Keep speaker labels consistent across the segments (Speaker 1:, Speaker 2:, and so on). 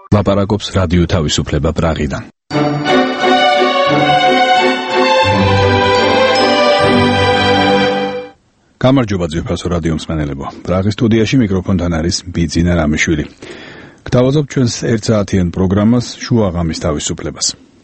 Speaker 1: ლაპარაკობს რადიო თავისუფლება პრაღიდან. გამარჯობა ძვირფასო რადიო მსმენელებო. პრაღის სტუდიაში მიკროფონთან არის ბიძინა რამიშვილი. გთავაზობ ჩვენს 1 საათიან პროგრამას შუა ღამის თავისუფლებას.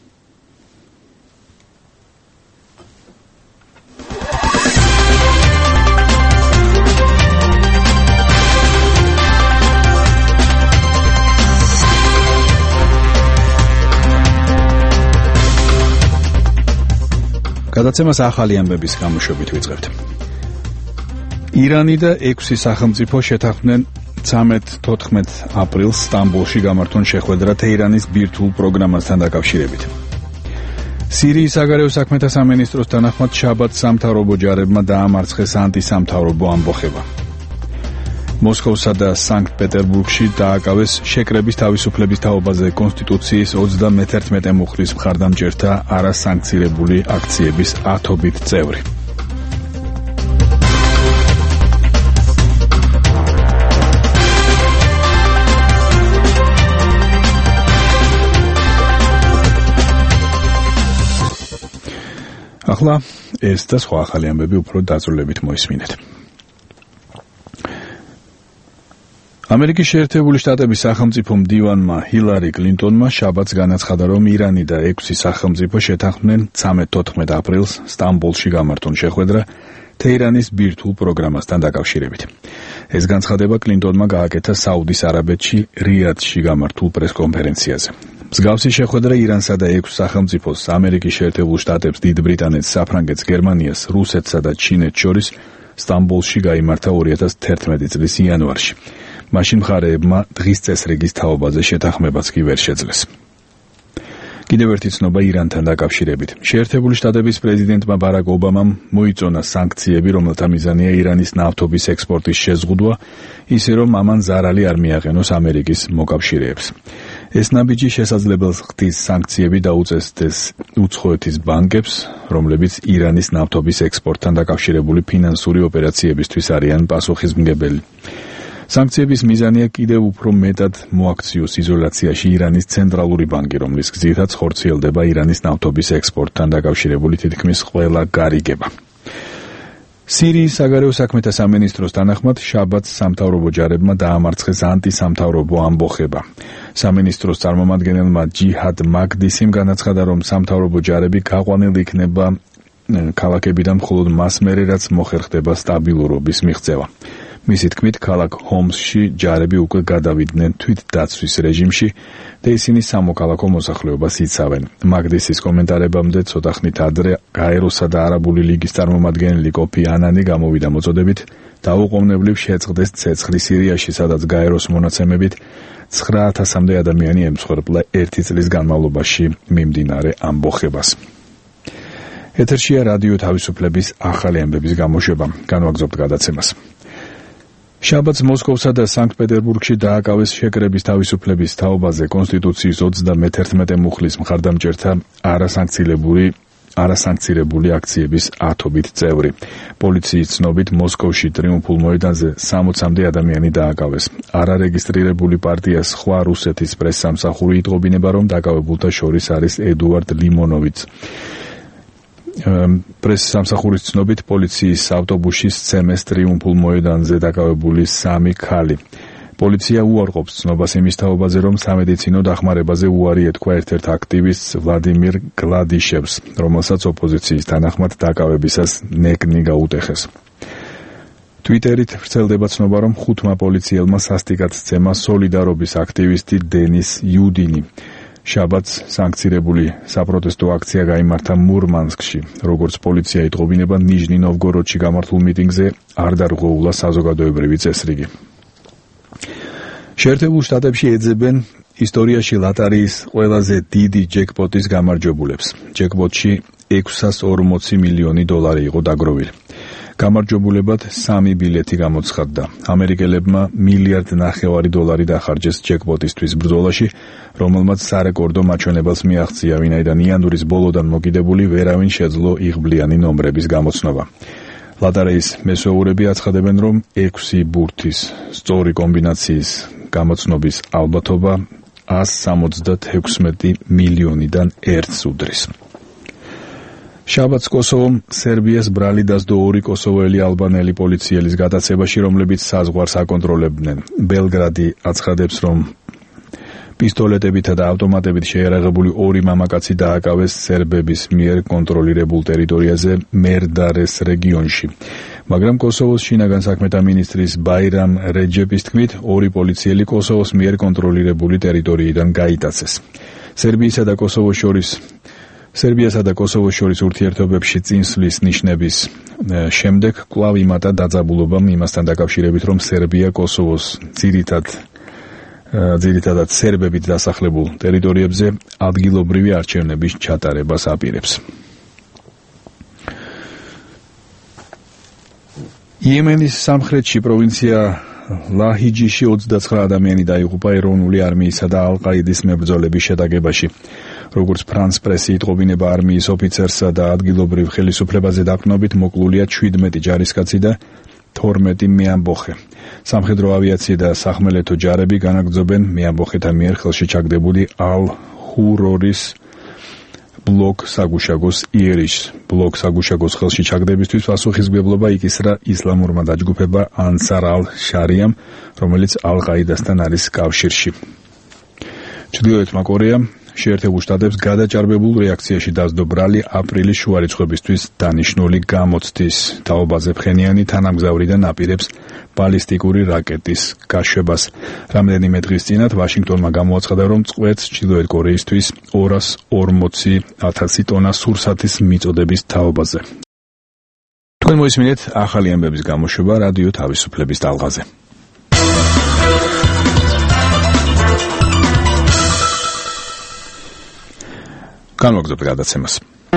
Speaker 1: გადაცემას ახალი ამბების გამოშვებით ვიწყებთ. ირანი და 6 სახელმწიფო შეთანხმდნენ 13-14 აპრილს სტამბოლში გამართონ შეხვედრა თეირანის ბირთვულ პროგრამასთან დაკავშირებით. სირიის საგარეო საქმეთა სამინისტროს თანახმად შაბათს სამთავრობო ჯარებმა დაამარცხეს ანტისამთავრობო ამბოხება. მოსკოვსა და სანქტ-პეტერბურგში დააკავეს შეკრების თავისუფლების თაობაზე კონსტიტუციის 31 მუხლის მხარდამჭერთა არასანქცირებული აქციების 10-ობით წევრი. ახლა ეს და სხვა ახალი ამბები უფრო დაწვრილებით მოისმინეთ. ამერიკის შეერთებული შტატების სახელმწიფო მდივანმა ჰილარი კლინტონმა შაბათს განაცხადა, რომ ირანი და 6 სახელმწიფო შეთანხმდნენ 13-14 აპრილს სტამბოლში გამართონ შეხვედრა თეირანის ბირთვულ პროგრამასთან დაკავშირებით. ეს განცხადება კლინტონმა გააკეთა საუდის არაბეთში რიადში გამართულ პრესკონფერენციაზე. მსგავსი შეხვედრა ირანსა და 6 სახელმწიფოს, ამერიკის შეერთებულ შტატებს, დიდ ბრიტანეთს, საფრანგეთს, გერმანიას, რუსეთსა და ჩინეთს შორის სტამბოლში გაიმართა 2011 წლის იანვარში. მაშინ მხარეებმა დღის წესრიგის თაობაზე შეთანხმებაც კი ვერ შეძლეს. კიდევ ერთი ცნობა ირანთან დაკავშირებით. შეერთებული შტატების პრეზიდენტმა ბარაკ ობამამ მოიწონა სანქციები, რომელთა მიზანია ირანის ნავთობის ექსპორტის შეზღუდვა, ისე რომ ამან ზარალი არ მიაყენოს ამერიკის მოკავშირეებს. ეს ნაბიჯი შესაძლებელს ხდის სანქციები დაუწესდეს უცხოეთის ბანკებს, რომლებიც ირანის ნავთობის ექსპორტთან დაკავშირებული ფინანსური ოპერაციებისთვის არიან პასუხისმგებელი. სანქციების მიზანია კიდევ უფრო მეტად მოაქციოს იზოლაციაში ირანის ცენტრალური ბანკი, რომლის გზითაც ხორციელდება ირანის ნავთობის ექსპორტთან დაკავშირებული თითქმის ყველა გარიგება. სირიის საგარეო საქმეთა სამინისტროს თანახმად შაბათს სამთავრობო ჯარებმა დაამარცხეს ანტისამთავრობო ამბოხება. სამინისტროს წარმომადგენელმა ჯიჰად მაგდისიმ განაცხადა, რომ სამთავრობო ჯარები გაყვანილ იქნება ქალაქებიდან მხოლოდ მას მერე, რაც მოხერხდება სტაბილურობის მიღწევა. მისი თქმით, ქალაქ ჰომსში ჯარები უკვე გადავიდნენ თვითდაცვის რეჟიმში და ისინი სამოქალაქო მოსახლეობას იცავენ. მაგდისის კომენტარებამდე ცოტა ხნით ადრე გაეროსა და არაბული ლიგის წარმომადგენელი კოფი ანანი გამოვიდა მოწოდებით დაუყოვნებლივ შეწყდეს ცეცხლი სირიაში, სადაც გაეროს მონაცემებით 9000-მდე ადამიანი ემსხვერპლა 1 წლის განმავლობაში მიმდინარე ამბოხებას. ეთერშია რადიო თავისუფლების ახალი ამბების გამოშვება. განვაგრძობთ გადაცემას. შაბათს მოსკოვსა და სანქტ-პეტერბურგში დააკავეს შეკრების თავისუფლების თაობაზე კონსტიტუციის 31 მუხლის მხარდამჭერთა არასანქცირებული აქციების 10-ობით წევრი. პოლიციის ცნობით მოსკოვში ტრიუმფულ მოედანზე 60-მდე ადამიანი დააკავეს. არარეგისტრირებული პარტია სხვა რუსეთის პრესსამსახური იტყობინება, რომ დაკავებულთა შორის არის ედუარდ ლიმონოვიც. პრესსამსახურის ცნობით პოლიციის ავტობუსში სცემეს ტრიუმფულ მოედანზე დაკავებული 3 ქალი. პოლიცია უარყოფს ცნობას იმის თაობაზე, რომ სამედიცინო დახმარებაზე უარი ეთქვა ერთ-ერთ აქტივისტს ვლადიმირ გლადიშევს, რომელსაც ოპოზიციის თანახმად დაკავებისას ნეკნი გაუტეხეს. ტვიტერით ვრცელდება ცნობა, რომ 5 პოლიციელმა სასტიკად სცემა სოლიდარობის აქტივისტი დენის იუდინი. შაბათს სანქცირებული საპროტესტო აქცია გაიმართა მურმანსკში. როგორც პოლიცია იტყობინება, ნიჟნი-ნოვგოროდში გამართულ მიტინგზე არ დარღვეულა საზოგადოებრივი წესრიგი. შეერთებულ შტატებში ეძებენ ისტორიაში ლატარიის ყველაზე დიდი ჯეკპოტის გამარჯვებულებს. ჯეკპოტში 640 მილიონი დოლარი იყო დაგროვილი. გამარჯვებულებად 3 ბილეთი გამოცხადდა. ამერიკელებმა $1.5 მილიარდი დახარჯეს ჯეკპოტისთვის ბრძოლაში, რომელმაც სარეკორდო მაჩვენებელს მიაღწია, ვინაიდან იანვრის ბოლოდან მოკიდებული ვერავინ შეძლო იღბლიანი ნომრების გამოცნობა. ლატარიის მესვეურები აცხადებენ, რომ 6 ბურთის სწორი კომბინაციის გამოცნობის ალბათობა 176 მილიონიდან 1-ს უდრის. შაბათს კოსოვომ სერბიას ბრალი დასდო 2 კოსოველი ალბანელი პოლიციელის გადაცემაში, რომლებიც საზღვარს აკონტროლებდნენ. ბელგრადი აცხადებს, რომ პისტოლეტებითა და ავტომატებით შეიარაღებული 2 მამაკაცი დააკავეს სერბების მიერ კონტროლირებულ ტერიტორიაზე მერდარეს რეგიონში. მაგრამ კოსოვოს შინაგან საქმეთა მინისტრის ბაირამ რეჯეპის თქმით, 2 პოლიციელი კოსოვოს მიერ კონტროლირებული ტერიტორიიდან გაიტაცეს. სერბიასა და კოსოვოს შორის ურთიერთობებში წინსვლის ნიშნების შემდეგ კვლავ იმატა დაძაბულობამ იმასთან დაკავშირებით, რომ სერბია კოსოვოს ძირითადად სერბებით დასახლებულ ტერიტორიებზე ადგილობრივი არჩევნების ჩატარებას აპირებს. იემენის სამხრეთში პროვინცია ლაჰიჯიში 29 ადამიანი დაიღუპა ეროვნული არმიისა და ალ-ყაიდის მებრძოლების შეტაკებაში. როგორც ფრანს პრესი იტყობინება, არმიის ოფიცერსა და ადგილობრივ ხელისუფლებაზე დაყრდნობით მოკლულია 17 ჯარისკაცი და 12 მეამბოხე. სამხედრო ავიაცია და სახმელეთო ჯარები განაგრძობენ მეამბოხეთა მიერ ხელში ჩაგდებული ალ-ჰურორის ბლოკ საგუშაგოს იერიშს. ბლოკ საგუშაგოს ხელში ჩაგდებისთვის პასუხისმგებლობა იკისრა ისლამურმა დაჯგუფება ანსარ ალ-შარიამ, რომელიც ალ-ყაიდასთან არის კავშირში. ჩრდილოეთმა კორეამ შეერთებულ შტატებს გადაჭარბებულ რეაქციაში დასდო ბრალი აპრილის შუა რიცხვებისთვის დანიშნული გამოცდის თაობაზე ფხენიანი თანამგზავრიდან აპირებს ბალისტიკური რაკეტის გაშვებას. რამდენიმე დღის წინათ ვაშინგტონმა გამოაცხადა, რომ წყვეტს ჩრდილოეთ კორეისთვის 240,000 ტონა სურსათის მიწოდების თაობაზე. თქვენ მოისმინეთ ახალი ამბების გამოშვება რადიო თავისუფლების ტალღაზე. განვაგრძობთ გადაცემას.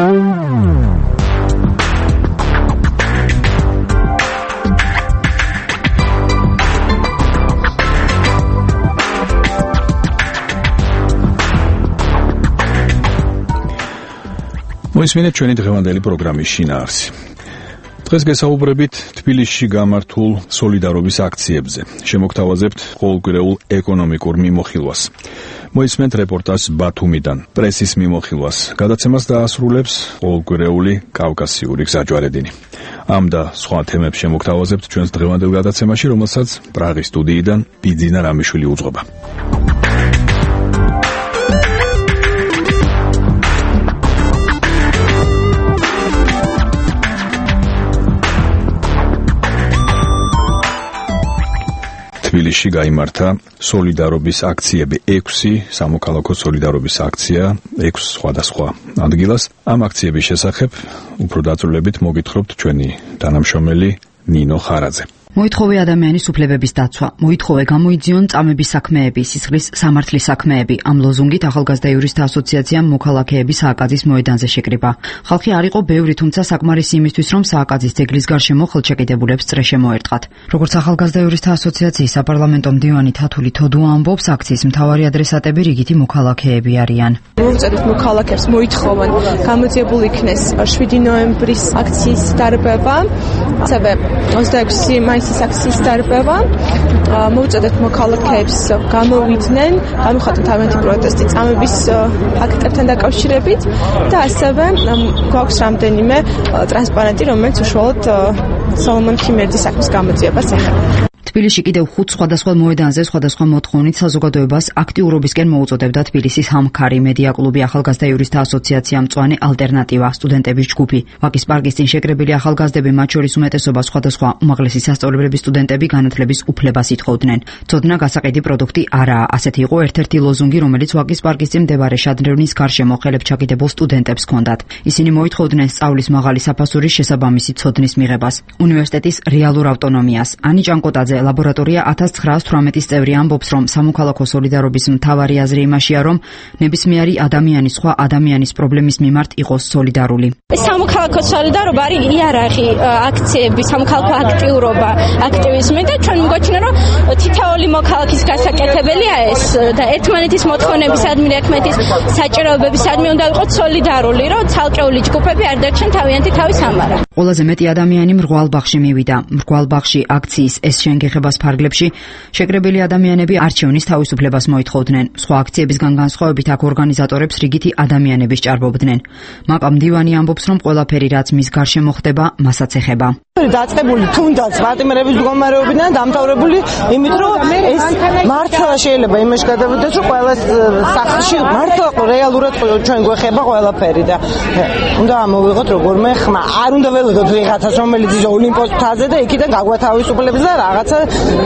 Speaker 1: მოისმინეთ ჩვენი დღევანდელი პროგრამის შინაარსი. დღეს გესაუბრებით თბილისში გამართულ სოლიდარობის აქციებზე. შემოგთავაზებთ ყოველკვირეულ ეკონომიკურ მიმოხილვას. მოისმენთ რეპორტაჟს ბათუმიდან, პრესის მიმოხილვას. გადაცემას დაასრულებს ყოველკვირეული კავკასიური გზაჯვარედინი. ამ და სხვა თემებს შემოგთავაზებთ ჩვენს დღევანდელ გადაცემაში, რომელსაც პრაღის სტუდიიდან ბიძინა რამიშვილი უძღვება. თბილისში გაიმართა სოლიდარობის აქციები 6 სამოქალაქო სოლიდარობის აქცია 6 სხვადასხვა ადგილას. ამ აქციების შესახებ უფრო დაწვრილებით მოგითხრობთ ჩვენი თანამშრომელი ნინო ხარაძე.
Speaker 2: მოითხოვე ადამიანის უფლებების დაცვა, მოითხოვე გამოიძიონ წამების საქმეები, სისხლის სამართლის საქმეები. ამ ლოზუნგით ახალგაზრდა იურისტთა ასოციაციამ მოქალაქეების სააკაძის მოედანზე შეკრიბა. ხალხი არ იყო ბევრი, თუმცა საკმარისი იმისთვის, რომ სააკაძის ძეგლის გარშემო ხელშეკიდებულებს წრე შემოერტყათ. როგორც ახალგაზრდა იურისტთა ასოციაციის საპარლამენტო მდივანი თათული თოდუა ამბობს, აქციის მთავარი ადრესატები რიგითი მოქალაქეები არიან.
Speaker 3: მოვუწოდეთ მოქალაქეებს მოითხოვან გამოძიებულ იქნეს 7 ნოემბრის აქციის დარბევა, ასევე 26 მაისის აქციის დარბევა. მოვუწოდეთ მოქალაქეებს გამოვიდნენ, გამოხატონ თავიანთი პროტესტი წამების ფაქტებთან დაკავშირებით და ასევე გვაქვს რამდენიმე ტრანსპარენტი, რომელიც უშუალოდ სოლომონ ქიმერდის საქმის გამოძიებას ეხება.
Speaker 2: თბილისში კიდევ 5 სხვადასხვა მოედანზე სხვადასხვა მოთხოვნით საზოგადოებას აქტიურობისკენ მოუწოდებდა თბილისის ჰამქარი, მედია კლუბი, ახალგაზრდა იურისტთა ასოციაცია, მწვანე ალტერნატივა, სტუდენტების ჯგუფი. ვაკის პარკის წინ შეკრებილი ახალგაზრდები, მათ შორის უმეტესობა სხვადასხვა უმაღლესი სასწავლებლების სტუდენტები განათლების უფლებას ითხოვდნენ. ცოდნა გასაყიდი პროდუქტი არაა, ასეთი იყო ერთ-ერთი ლოზუნგი, რომელიც ვაკის პარკის წინ მდებარე შადრევნის გარშემო ხელებჩაკიდებულ სტუდენტებს ჰქონდათ. ისინი მოითხოვდნენ სწავლის მაღალი საფასურის შესაბამისი ცოდნის მიღებას, უნივერსიტეტის რეალურ ავტონომიას.ანი ჭანკოტაძე ლაბორატორია 1918 წევრი ამბობს, რომ სამოქალაქო სოლიდარობის მთავარი აზრი იმაშია, რომ ნებისმიერი ადამიანი სხვა ადამიანის პრობლემის მიმართ იყოს სოლიდარული.
Speaker 4: სამოქალაქო სოლიდარობა არის იარაღი აქციები, სამოქალაქო აქტიურობა, აქტივიზმი და ჩვენ მგოჩნია, რომ თითოეული მოქალაქის გასაკეთებელია ეს და ერთმანეთის მოთხოვნებისადმი, ერთმანეთის საჭიროებებისადმი უნდა ვიყოთ სოლიდარული, რომ ცალკეული ჯგუფები არ დარჩენ თავიანთი თავის ამარა.
Speaker 2: ყველაზე მეტი ადამიანი მრგვალ ბაღში მივიდა. მრგვალ ბაღში აქციის ეს შენგეხებას ფარგლებში შეკრებილი ადამიანები არჩევნის თავისუფლებას მოითხოვდნენ. სხვა აქციებისგან განსხვავებით აქ ორგანიზატორებს რიგითი ადამიანების ჭარბობდნენ. მაპამ დივანი ამბობს, რომ ყველაფერი რაც მის გარშემო ხდება, მასაც ეხება.
Speaker 5: დაწყებული თუნდაც პარტნიორების მდგომარეობიდან დამთავრებული, იმიტომ რომ ეს მართლა შეიძლება იმაში გადავიდეთ, რომ ყველა სახლში მართლა რეალურად ჩვენ გვეხება ყველაფერი და უნდა ამოვიღოთ როგორმე ხმა. არ უნდა ველოდოთ ვიღაცას, რომელიც ის ოლიმპოს მთაზე და იქიდან გაგვათავისუფლებს და რაღაცა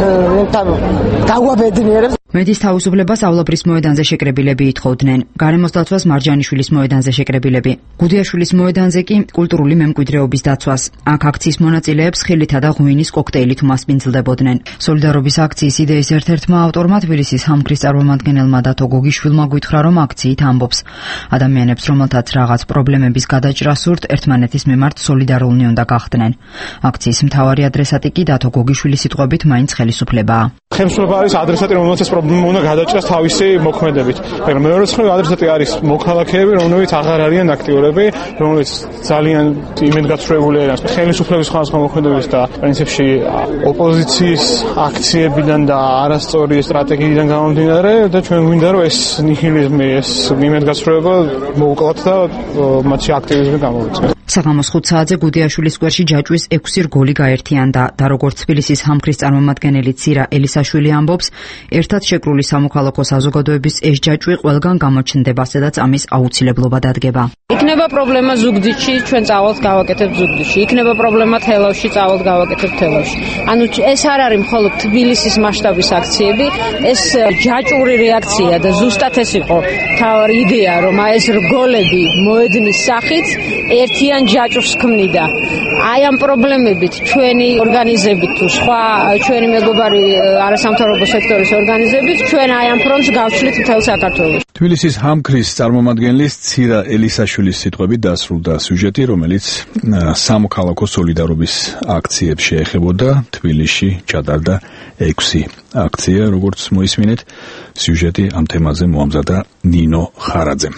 Speaker 5: გაგვაბედნიერებს.
Speaker 2: მედის თავისუფლებას ავლაბრის მოედანზე შეკრებილები ითხოვდნენ. გარემოს დაცვას მარჯანიშვილის მოედანზე შეკრებილები. გუდიაშვილის მოედანზე კი კულტურული მემკვიდრეობის დაცვას. აქ აქციის მონაწილეებს ხილითა და ღვინის კოქტეილით მასპინძლდებოდნენ. სოლიდარობის აქციის იდეის ერთ-ერთმა ავტორმა თბილისის ჰამქრის წარმომადგენელმა დათო გოგიშვილმა გითხრა, რომ აქციით ამბობს. ადამიანებს, რომელთაც რაღაც პრობლემების გადაჭრა სურთ, ერთმანეთის მიმართ სოლიდარულნი უნდა გახდნენ. აქციის მთავარი ადრესატი კი დათო გოგიშვილის სიტყვებით მაინც ხელისუფლებაა.
Speaker 6: ხელისუფლება არის ადრესატი, რომელსაც პრობლემა უნდა გადაჭრას თავისი მოქმედებით. მაგრამ მეორე მხრივ ადრესატი არის მოქალაქეები, რომლებიც აღარ არიან აქტიურები, რომლებიც ძალიან იმედგაცრუებული არიან ხელისუფლების სხვადასხვა მოქმედების და პრინციპში ოპოზიციის აქციებიდან და არასწორი სტრატეგიიდან გამომდინარე და ჩვენ გვინდა რომ ეს ნიჰილიზმი, ეს იმედგაცრუება მოუკლათ და მათში აქტივიზმი გამოვიწყდეს.
Speaker 2: საღამოს 5 საათზე გუდიაშვილის სკვერში ჯაჭვის 6 რგოლი გაერთიანდა და როგორც თბილისის ჰამქრის წარმომადგენელი ცირა ელისაშვილი ამბობს, ერთად შეკრული სამოქალაქო საზოგადოების ეს ჯაჭვი ყველგან გამოჩნდება, სადაც ამის აუცილებლობა დადგება.
Speaker 7: იქნება პრობლემა ზუგდიდში, ჩვენ წავალთ გავაკეთებთ ზუგდიდში. იქნება პრობლემა თელავში, წავალთ გავაკეთებთ თელავში. ანუ ეს არ არის მხოლოდ თბილისის მასშტაბის აქციები, ეს ჯაჭვური რეაქცია და ზუსტად ეს იყო თავი იდეა, რომ ეს რგოლები მოედნის სახით ერთიან ჯაჭვს ქმნიდა. აი ამ პრობლემებით ჩვენი ორგანიზებით თუ სხვა ჩვენი მეგობარი არასამთავრობო სექტორის ორგანიზებით ჩვენ აი ამ ფრონტს გავჩლით მთელ საქართველოში.
Speaker 1: თბილისის ჰამქრის წარმომადგენლის ცირა ელისაშვილის სიტყვებით დასრულდა სიუჟეტი, რომელიც სამოქალაქო სოლიდარობის აქციებს შეეხებოდა. თბილისში ჩატარდა 6 აქცია, როგორც მოისმინეთ. სიუჟეტი ამ თემაზე მოამზადა ნინო ხარაძემ.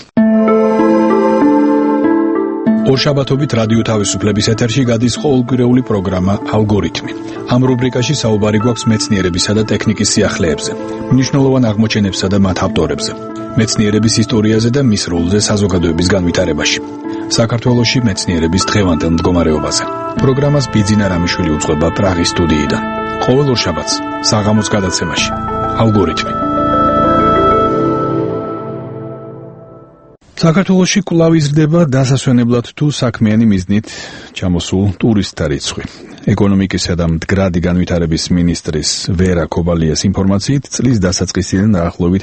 Speaker 1: ორშაბათობით რადიო თავისუფლების ეთერში გადის ყოველკვირეული პროგრამა ალგორითმი. ამ რუბრიკაში საუბარი გვაქვს მეცნიერებისა და ტექნიკის სიახლეებზე, მნიშვნელოვან აღმოჩენებსა და მათ ავტორებზე, მეცნიერების ისტორიაზე და მის როლზე საზოგადოების განვითარებაში. საქართველოში მეცნიერების დღევანდელ მდგომარეობაზე. პროგრამას ბიძინა რამიშვილი უძღვება პრაღის სტუდიიდან. ყოველ ორშაბათს საღამოს გადაცემაში ალგორითმი. საქართველოში კვლავ იზრდება დასასვენებლად თუ საქმიანი მიზნით ჩამოსულ ტურისტთა რიცხვი. ეკონომიკისა და მდგრადი განვითარების მინისტრის ვერა კობალიას ინფორმაციით, წლის დასაწყისიდან დაახლოებით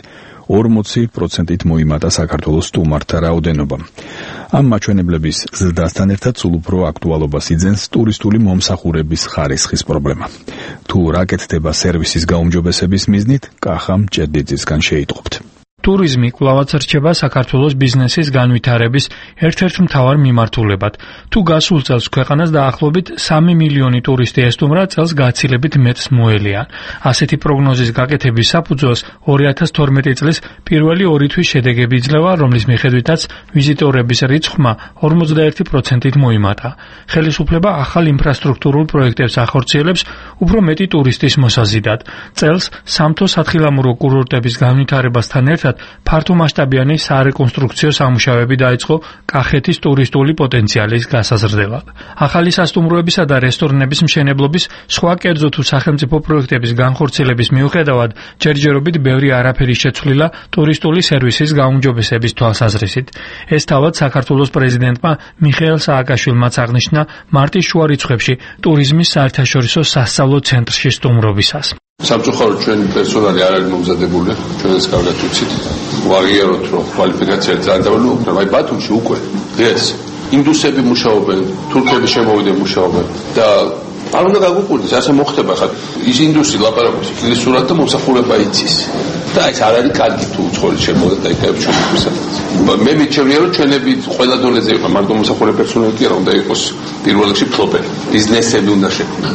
Speaker 1: 40%-ით მოიმატა საქართველოს სტუმართა რაოდენობა. ამ მაჩვენებლების ზრდასთან ერთად სულ უფრო აქტუალობას იძენს ტურისტული მომსახურების ხარისხის პრობლემა. თუ რა კეთდება სერვისის გაუმჯობესების მიზნით, კახა მჭედლიძისგან შეიტყობთ.
Speaker 8: ტურიზმი კვლავაც რჩება საქართველოს ბიზნესის განვითარების ერთ-ერთ მთავარ მიმართულებად. თუ გასულ წელს ქვეყანას დაახლოებით 3 მილიონი ტურისტი ესტუმრა, წელს გაცილებით მეტს მოელიან. ასეთი პროგნოზის გაკეთების საფუძველს 2012 წლის პირველი 2 თვის შედეგები იძლევა, რომლის მიხედვითაც ვიზიტორების რიცხვმა 41%-ით მოიმატა. ხელისუფლება ახალ ინფრასტრუქტურულ პროექტებს ახორციელებს უფრო მეტი ტურისტის მოსაზიდად. წელს სამთო სათხილამურო კურორტების განვითარებასთან ერთად ფართომასშტაბიანი სარეკონსტრუქციო სამუშაოები დაიწყო კახეთის ტურისტული პოტენციალის გასაზრდელად. ახალი სასტუმროებისა და რესტორნების მშენებლობის, სხვა კერძო თუ სახელმწიფო პროექტების განხორციელების მიუხედავად, ჯერჯერობით ბევრი არაფერი შეცვლილა ტურისტული სერვისის გაუმჯობესების თვალსაზრისით. ეს თავად საქართველოს პრეზიდენტმა მიხეილ სააკაშვილმაც აღნიშნა მარტის შუა რიცხვებში ტურიზმის საერთაშორისო სასწავლო ცენტრში სტუმრობისას.
Speaker 9: სამწუხაროდ ჩვენი პერსონალი არ არის მომზადებული, ჩვენ ეს კარგად ვიცით. ვაღიაროთ, რომ კვალიფიკაცია ძალიან დავალებული, აი ბათუმში უკვე დღეს ინდუსები მუშაობენ, თურქები შემოვიდნენ მუშაობენ და არ უნდა გაგვიკვირდეს, ასე მოხდება ხა. ის ინდუსი ლაპარაკობს ინგლისურად და მომსახურება იცის. და ეს არ არის კარგი თუ უცხოელი შემოვიდა და იქნება ჩვენებისა. მე მიჩვენია, რომ ჩვენები ყველა დონეზე იყო, მარტო მომსახურე პერსონალი კი არ უნდა იყოს პირველ რიგში ფლოპერი. ბიზნესები უნდა შექმნას.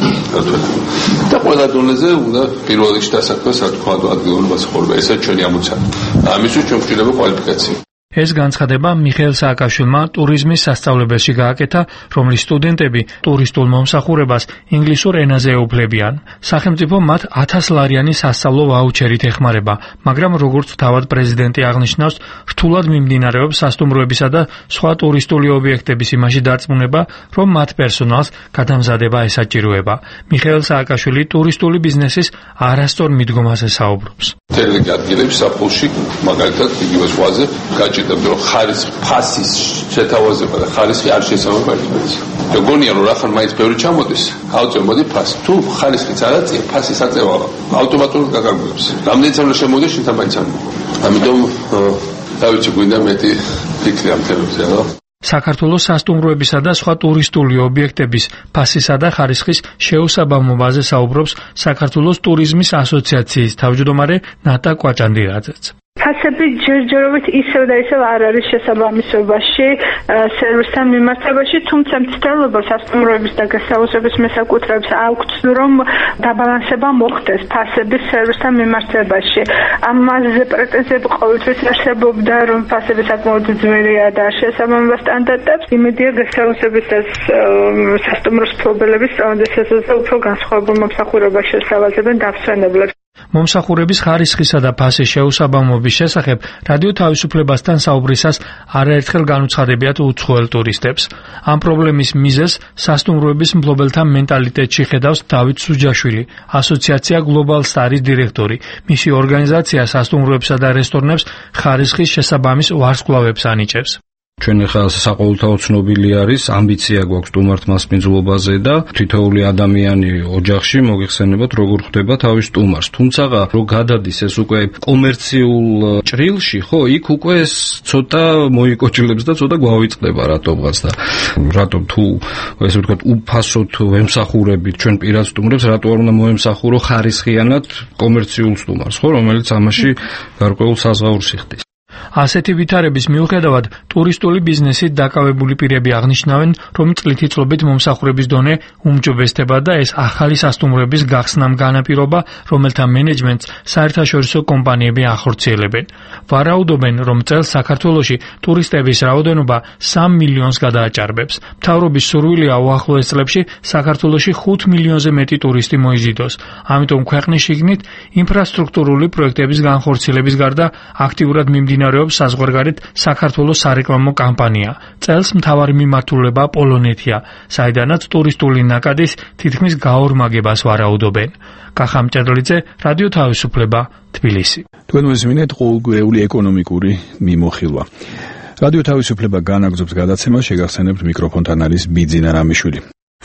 Speaker 9: და ყველა დონეზე უნდა პირველ რიგში დასაქმეს, რა თქმა უნდა, ადგილობრივი მოსახლეობა. ესეა ჩვენი ამოცანა. ამისთვის ჩვენ გვჭირდება კვალიფიკაცია.
Speaker 8: ეს განცხადება მიხეილ სააკაშვილმა ტურიზმის სასწავლებელში გააკეთა, რომლის სტუდენტები ტურისტულ მომსახურებას ინგლისურ ენაზე ეუფლებიან. სახელმწიფო მათ 1000 ლარიანი სასწავლო ვაუჩერით ეხმარება, მაგრამ როგორც თავად პრეზიდენტი აღნიშნავს, რთულად მიმდინარეობს სასტუმროებისა და სხვა ტურისტული ობიექტების იმაში დარწმუნება, რომ მათ პერსონალს გადამზადება ესაჭიროება. მიხეილ სააკაშვილი ტურისტული ბიზნესის არასწორ მიდგომაზე საუბრობს.
Speaker 9: თერლიკი ადგილებს საფულში, მაგალითად, იგივე ზღვაზე გაჭირდება, რომ ხარისხი ფასის შეთავაზება და ხარისხი არ შესაძლოა ერთმანეთს. გონია რომ რახან მაინც ბევრი ჩამოდის, ავწევ ფასი. თუ ხარისხიც არ აწია, ფასის აწევა ავტომატურად გაგაგებს. რამდენიც უნდა შემოდის, შენ მაინც არ მოვა. ამიტომ დავიცი გვინდა მეტი ფიქრი ამ თემებზე, რა.
Speaker 8: საქართველოს სასტუმროებისა და სხვა ტურისტული ობიექტების ფასისა და ხარისხის შეუსაბამობაზე საუბრობს საქართველოს ტურიზმის ასოციაციის თავმჯდომარე ნატა კვაჭანდირაძეც.
Speaker 10: ფასები ჯერჯერობით ისევ და ისევ არ არის შესაბამისობაში სერვისთან მიმართებაში, თუმცა მცდელობა სასტუმროების და გასაუბრების მესაკუთრეებს აქვთ, რომ დაბალანსება მოხდეს ფასების სერვისთან მიმართებაში. ამაზე პრეტენზიები ყოველთვის არსებობდა, რომ ფასები საკმაოდ ძვირია და შესაბამება სტანდარტებს. იმედია გასაუბრების და სასტუმროს მფლობელების წინააღმდეგობაზე უფრო განსხვავებულ მომსახურებას შესთავაზებენ დავსვენებლებს.
Speaker 8: მომსახურების ხარისხისა და ფასის შეუსაბამობის შესახებ რადიო თავისუფლებასთან საუბრისას არაერთხელ განუცხადებიათ უცხოელ ტურისტებს. ამ პრობლემის მიზეზს სასტუმროების მფლობელთა მენტალიტეტში ხედავს დავით სუჯაშვილი, ასოციაცია გლობალ სტარის დირექტორი. მისი ორგანიზაცია სასტუმროებსა და რესტორნებს ხარისხის შესაბამის ვარსკვლავებს ანიჭებს.
Speaker 11: ჩვენ ახლა საყოველთაო ცნობილი არის, ამბიცია გვაქვს სტუმართ მასპინძლობაზე და თითოეული ადამიანი ოჯახში მოგეხსენებათ როგორ ხვდება თავის სტუმარს. თუმცა რო გადადის ეს უკვე კომერციულ ჭრილში, ხო, იქ უკვე ცოტა მოიკოჭილებს და ცოტა გვავიწყდება რატომღაც და რატომ თუ ესე ვთქვათ უფასოდ ვემსახურებით ჩვენ პირად სტუმრებს, რატო არ უნდა მოემსახურო ხარისხიანად კომერციულ სტუმარს, ხო, რომელიც ამაში გარკვეულ საზღაურს იხდის.
Speaker 8: ასეთი ვითარების მიუხედავად ტურისტული ბიზნესით დაკავებული პირები აღნიშნავენ, რომ წლითი წლობით მომსახურების დონე უმჯობესდება და ეს ახალი სასტუმროების გახსნამ განაპირობა, რომელთა მენეჯმენტს საერთაშორისო კომპანიები ახორციელებენ. ვარაუდობენ, რომ წელს საქართველოში ტურისტების რაოდენობა 3 მილიონს გადააჭარბებს. მთავრობის სურვილია უახლოეს წლებში საქართველოში 5 მილიონზე მეტი ტურისტი მოიზიდოს. ამიტომ ქვეყნის შიგნით ინფრასტრუქტურული პროექტების განხორციელების გარდა აქტიურად მიმდინარეობს საზღვარგარეთ საქართველოს სარეკლამო კამპანია. წელს მთავარი მიმართულება პოლონეთია, საიდანაც ტურისტული ნაკადის თითქმის გაორმაგებას ვარაუდობენ. კახა მჭედლიძე, რადიო თავისუფლება, თბილისი.
Speaker 1: თქვენ მესმინეთ ყოველგვარეული ეკონომიკური მიმოხილვა. რადიო თავისუფლება განაგრძობს გადაცემას, შეგახსენებთ მიკროფონთან არის ბიძინა რამიშვილი.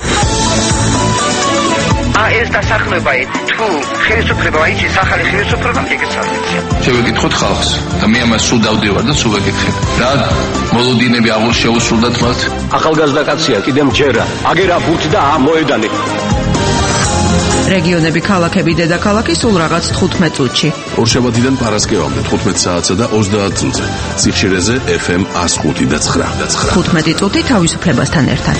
Speaker 12: ეს დასახლება თუ ხელისუფლება აიჭის ახალი ხელისუფლება მიგეცადეთ.
Speaker 9: შევეკითხოთ ხალხს და მე ამას სულ დავდივარ და სულ ვეკითხებ. რა მოლოდინები აღარ შეუსრულდათ მათ?
Speaker 12: ახალგაზრდა კაცია, კიდემ ჯერა. აგერა ბურთი და მოედანი.
Speaker 13: რეგიონები, ქალაქები, დედაქალაქი სულ რაღაც 15 წუთში.
Speaker 14: ორშაბათიდან პარასკევამდე 15 საათსა და 30 წუთზე. სიხშირეზე FM 105 და 9.
Speaker 13: 15 წუთი თავისუფლებასთან ერთად.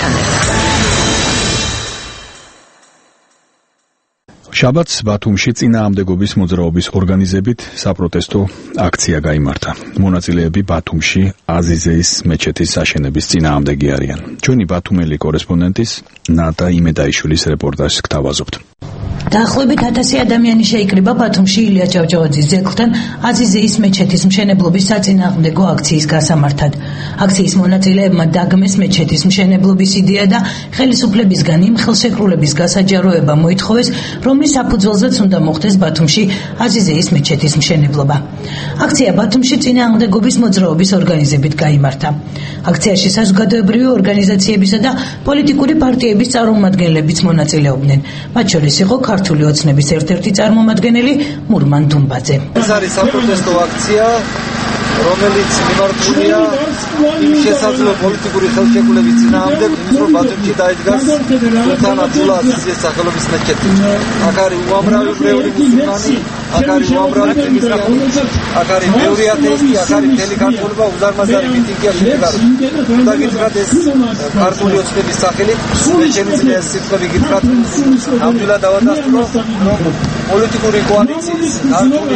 Speaker 1: შაბათს ბათუმში წინააღმდეგობის მოძრაობის ორგანიზებით საპროტესტო აქცია გაიმართა. მონაწილეები ბათუმში აზიზეის მეჩეთის აშენების წინააღმდეგი არიან. ჩვენი ბათუმელი კორესპონდენტის ნატა იმედაიშვილის რეპორტაჟს გთავაზობთ.
Speaker 15: დაახლოებით 1000 ადამიანი შეიკრიბა ბათუმში ილია ჭავჭავაძის ძეგლთან აზიზეის მეჩეთის მშენებლობის საწინააღმდეგო აქციის გასამართად. აქციის მონაწილეებმა დაგმეს მეჩეთის მშენებლობის იდეა და ხელისუფლებისგან იმ ხელშეკრულების გასაჯაროება მოითხოვეს, რომლის საფუძველზეც უნდა მოხდეს ბათუმში აზიზეის მეჩეთის მშენებლობა. აქცია ბათუმში წინააღმდეგობის მოძრაობის ორგანიზებით გაიმართა. აქციაში საზოგადოებრივი ორგანიზაციებისა და პოლიტიკური პარტიების წარმომადგენლებიც მონაწილეობდნენ. მათ შორის იყო ქართული ოცნების ერთ-ერთი წარმომადგენელი მურმან დუმბაძე.
Speaker 16: ეს არის საპროტესტო აქცია, რომელიც მიმართულია იმ შესაძლო პოლიტიკური ხელშეკრულების წინააღმდეგ, რომ ბათუმში დაიდგას სულთან აზიზის სახელობის მეჩეთი. აქ არის უამრავი ბრეული მუსულმანი, აქ არის უამრავი ქრისტიანი, აქ არის ბევრი ათეისტი, აქ არის მთელი ქართულობა უზარმაზარი მიტინგია შედგარ. და გითხრათ ეს ქართული ოცნების სახელით მეჩეთის სიტყვები გითხრათ, ნამდვილად დავადასტურო, რომ პოლიტიკური კოალიციის ქართული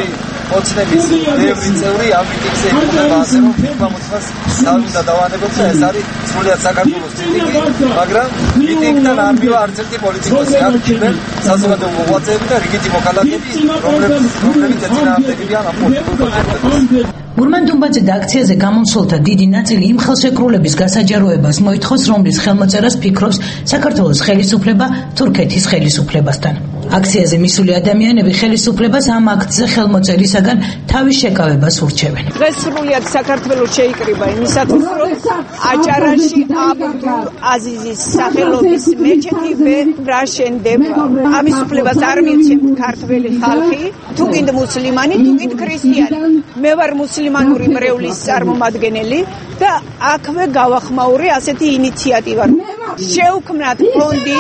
Speaker 16: ოცნების ბევრი წევრი ამ მიტინგზე იბრძოდა ასე რომ ფიქრობ მოწმას დავიდა დავანებოთ და ეს არის სრულიად საქართველოს მიტინგი, მაგრამ მიტინგთან არ მივა არც ერთი პოლიტიკოსი, არ ჩნდნენ საზოგადოებრივი მოღვაწეები და რიგითი მოქალაქეები, რომლებიც ეწინააღმდეგებიან ამ პოლიტიკურ პროცესს.
Speaker 15: ურმან დუმბაძე და აქციაზე გამოსულთა დიდი ნაწილი იმ ხელშეკრულების გასაჯაროებას მოითხოვს, რომლის ხელმოწერას ფიქრობს საქართველოს ხელისუფლება თურქეთის ხელისუფლებასთან. აქციაზე მისული ადამიანები ხელისუფლებას ამ აქტზე ხელმოწერისაგან თავის შეკავებას ურჩევენ.
Speaker 17: დღეს სრულიად საქართველოს შეიკრიბა იმისათვის, რომ აჭარაში აბდულ აზიზის სახელობის მეჩეთი რა შენდება. ამის უფლებას არ მიცემთ ქართველი ხალხი, თუ გინდა მუსლიმანი, თუ გინდა ქრისტიანი. მე ვარ მუსლიმანური მრევლის წარმომადგენელი და აქვე გავახმაურე ასეთი ინიციატივა. შევქმნათ ფონდი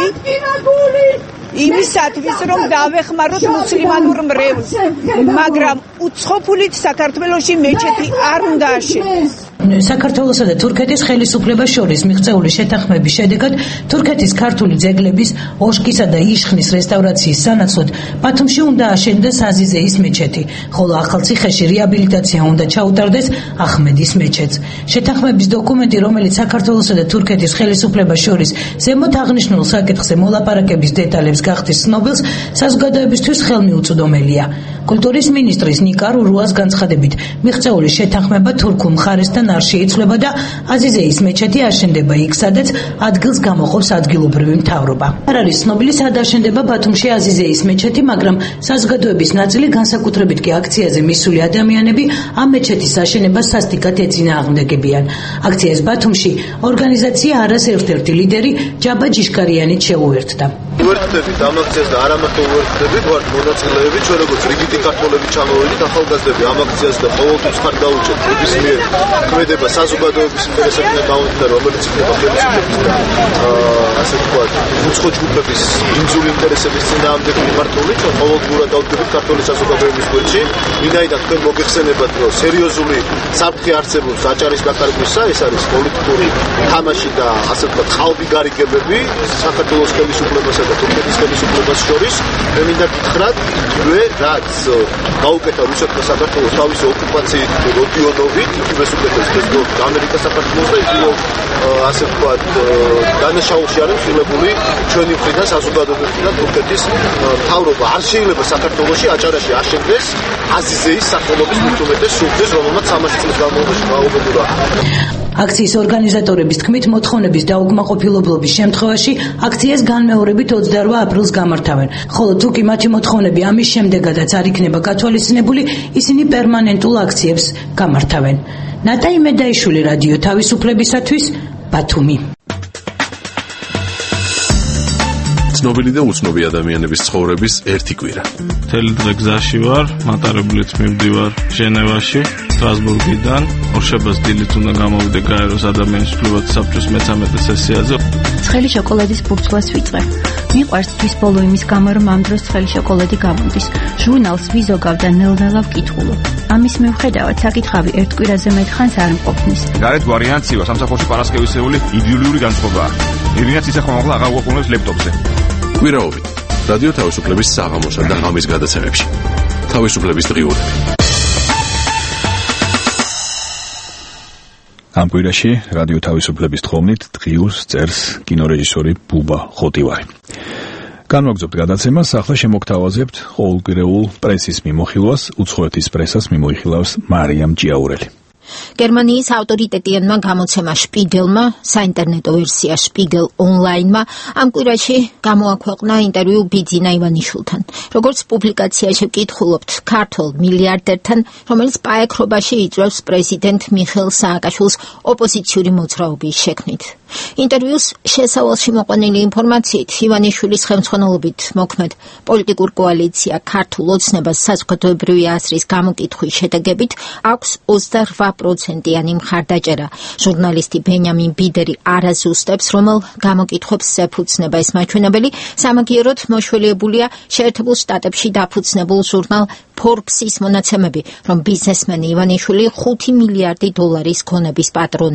Speaker 17: იმისათვის, რომ დავეხმაროთ მუსლიმანურ მრევლს, მაგრამ უცხოპულით საქართველოში მეჩეთი არ უნდა აშენდეს.
Speaker 15: საქართველოსა და თურქეთის ხელისუფლებას შორის მიღწეული შეთანხმების შედეგად თურქეთის ქართული ძეგლების ოშკისა და იშხნის რესტავრაციის სანაცვლოდ ბათუმში უნდა აშენდეს აზიზეის მეჩეთი, ხოლო ახალციხეში რეაბილიტაცია უნდა ჩაუტარდეს ახმედის მეჩეთს. შეთანხმების დოკუმენტი, რომელიც საქართველოსა და თურქეთის ხელისუფლებას შორის ზემოთ აღნიშნულ საკითხზე მოლაპარაკების დეტალებს გახდის ცნობილს, საზოგადოებისთვის ხელმიუწვდომელია. კულტურის მინისტრის ნიკა რურუას განცხადებით, მიღწეული შეთანხმება თურქულ მხარესთან არ შეიცვლება და აზიზეის მეჩეთი აშენდება იქ, სადაც ადგილს გამოყოფს ადგილობრივი მთავრობა. არ არის ცნობილი, სად აშენდება ბათუმში აზიზეის მეჩეთი, მაგრამ საზოგადოების ნაწილი, განსაკუთრებით კი აქციაზე მისული ადამიანები, ამ მეჩეთის აშენებას სასტიკად ეწინააღმდეგებიან. აქციას ბათუმში ორგანიზაცია არას ერთ-ერთი ლიდერი ჯაბა ჯიშკარიანიც შეუერთდა.
Speaker 18: უერთდებით ამ აქციას და არა მარტო უერთდებით, ვართ მონაწილეები, ჩვენ როგორც რიგითი ქართველები ჩამოვედით ახალგაზრდები ამ აქციას და ყოველთვის ხარ გაუჩეთ ნებისმიერ ქმედება საზოგადოების ინტერესებთან დაუნდერო, რომელიც იქნება ხელისუფლების და ასე ვთქვათ, უცხო ჯგუფების ინძული ინტერესების წინააღმდეგ მიმართული, ჩვენ ყოველდღურად დავდგებით ქართული საზოგადოების გვერდში, ვინაიდან თქვენ მოგეხსენებათ, რომ სერიოზული საფრთხე არსებობს აჭარის დაკარგვისა, ეს არის პოლიტიკური თამაში და ასე ვთქვათ, ხალხი გარიგებები საქართველოს ხელისუფლებასა და თურქეთის ხელისუფლებას შორის. მე მინდა გითხრათ, იგივე რაც გაუკეთა რუსეთმა საქართველოს თავისი ოკუპაციით როდიონობით, იგივე უკეთებს ეს ამერიკა საქართველოს და იგივე ასე ვთქვათ, დანაშაულში არის მიღებული ჩვენი მხრიდან საზოგადოებისგან თურქეთის მთავრობა. არ შეიძლება საქართველოში აჭარაში აშენდეს აზიზეის სახელობის მიწუმეტეს სულთის, რომელმაც 300 წლის განმავლობაში გაუგებურა.
Speaker 15: აქციის ორგანიზატორების თქმით, მოთხოვნების დაუკმაყოფილებლობის შემთხვევაში აქციას განმეორებით 28 აპრილს გამართავენ, ხოლო თუ კი მათი მოთხოვნები ამის შემდეგადაც არ იქნება გათვალისწინებული, ისინი პერმანენტულ აქციებს გამართავენ. ნატა იმედაიშვილი, რადიო თავისუფლებისათვის, ბათუმი.
Speaker 14: ცნობილი და უცნობი ადამიანების ცხოვრების ერთი კვირა.
Speaker 19: მთელი დღე გზაში ვარ, მატარებლით მივდივარ ჟენევაში, სტრასბურგიდან, ორშაბათს დილით უნდა გამოვიდე გაეროს ადამიანის უფლებათა საბჭოს მე-13 სესიაზე.
Speaker 20: ცხელი შოკოლადის ბურცლას ვიწყებ. მიყვარს თვის ბოლო იმის გამო, რომ ამ დროს ცხელი შოკოლადი გამოდის. ჟურნალს ვიზოგავ და ნელ-ნელა ვკითხულობ. ამის მიუხედავად საკითხავი ერთ კვირაზე მეტხანს არ მყოფნის.
Speaker 21: გარეთ ვარიანცივა სამსახურში პარასკევისეული იდეოლოგიური განწყობაა. ირინაც ისახმა მაღლა აღარ უყურებს ლეპტოპზე.
Speaker 14: კვირაობით რადიო თავისუფლების საღამოსა და ღამის გადაცემებში. თავისუფლების დღიურები.
Speaker 1: ამ კვირაში რადიო თავისუფლების თხოვნით დღიურს წერს კინორეჟისორი ბუბა ხოტივარი. განვაგრძობთ გადაცემას, ახლა შემოგთავაზებთ ყოველკვირეულ პრესის მიმოხილვას, უცხოეთის პრესას მიმოიხილავს მარიამ ჭიაურელი.
Speaker 22: გერმანიის ავტორიტეტიანმა გამოცემა შპიგელმა, საინტერნეტო ვერსია შპიგელ ონლაინმა ამ კვირაში გამოაქვეყნა ინტერვიუ ბიძინა ივანიშვილთან. როგორც პუბლიკაციაში ვკითხულობთ, ქართველ მილიარდერთან, რომელიც პაექრობაში იწვევს პრეზიდენტ მიხეილ სააკაშვილის ოპოზიციური მოძრაობის შექმნით. ინტერვიუს შესავალში მოყვანილი ინფორმაციით, ივანიშვილის ხელმძღვანელობით მოქმედ პოლიტიკურ კოალიცია ქართულ ოცნებას საზოგადოებრივი აზრის გამოკითხვის შედეგებით აქვს 28%-იანი მხარდაჭერა. ჟურნალისტი ბენიამინ ბიდერი არაზუსტებს, რომელ გამოკითხვებს ეფუძნება ეს მაჩვენებელი, სამაგიეროდ მოშველიებულია შეერთებულ შტატებში დაფუძნებულ ჟურნალ ფორბსის მონაცემები, რომ ბიზნესმენი ივანიშვილი $5 მილიარდი გონების პატრონია.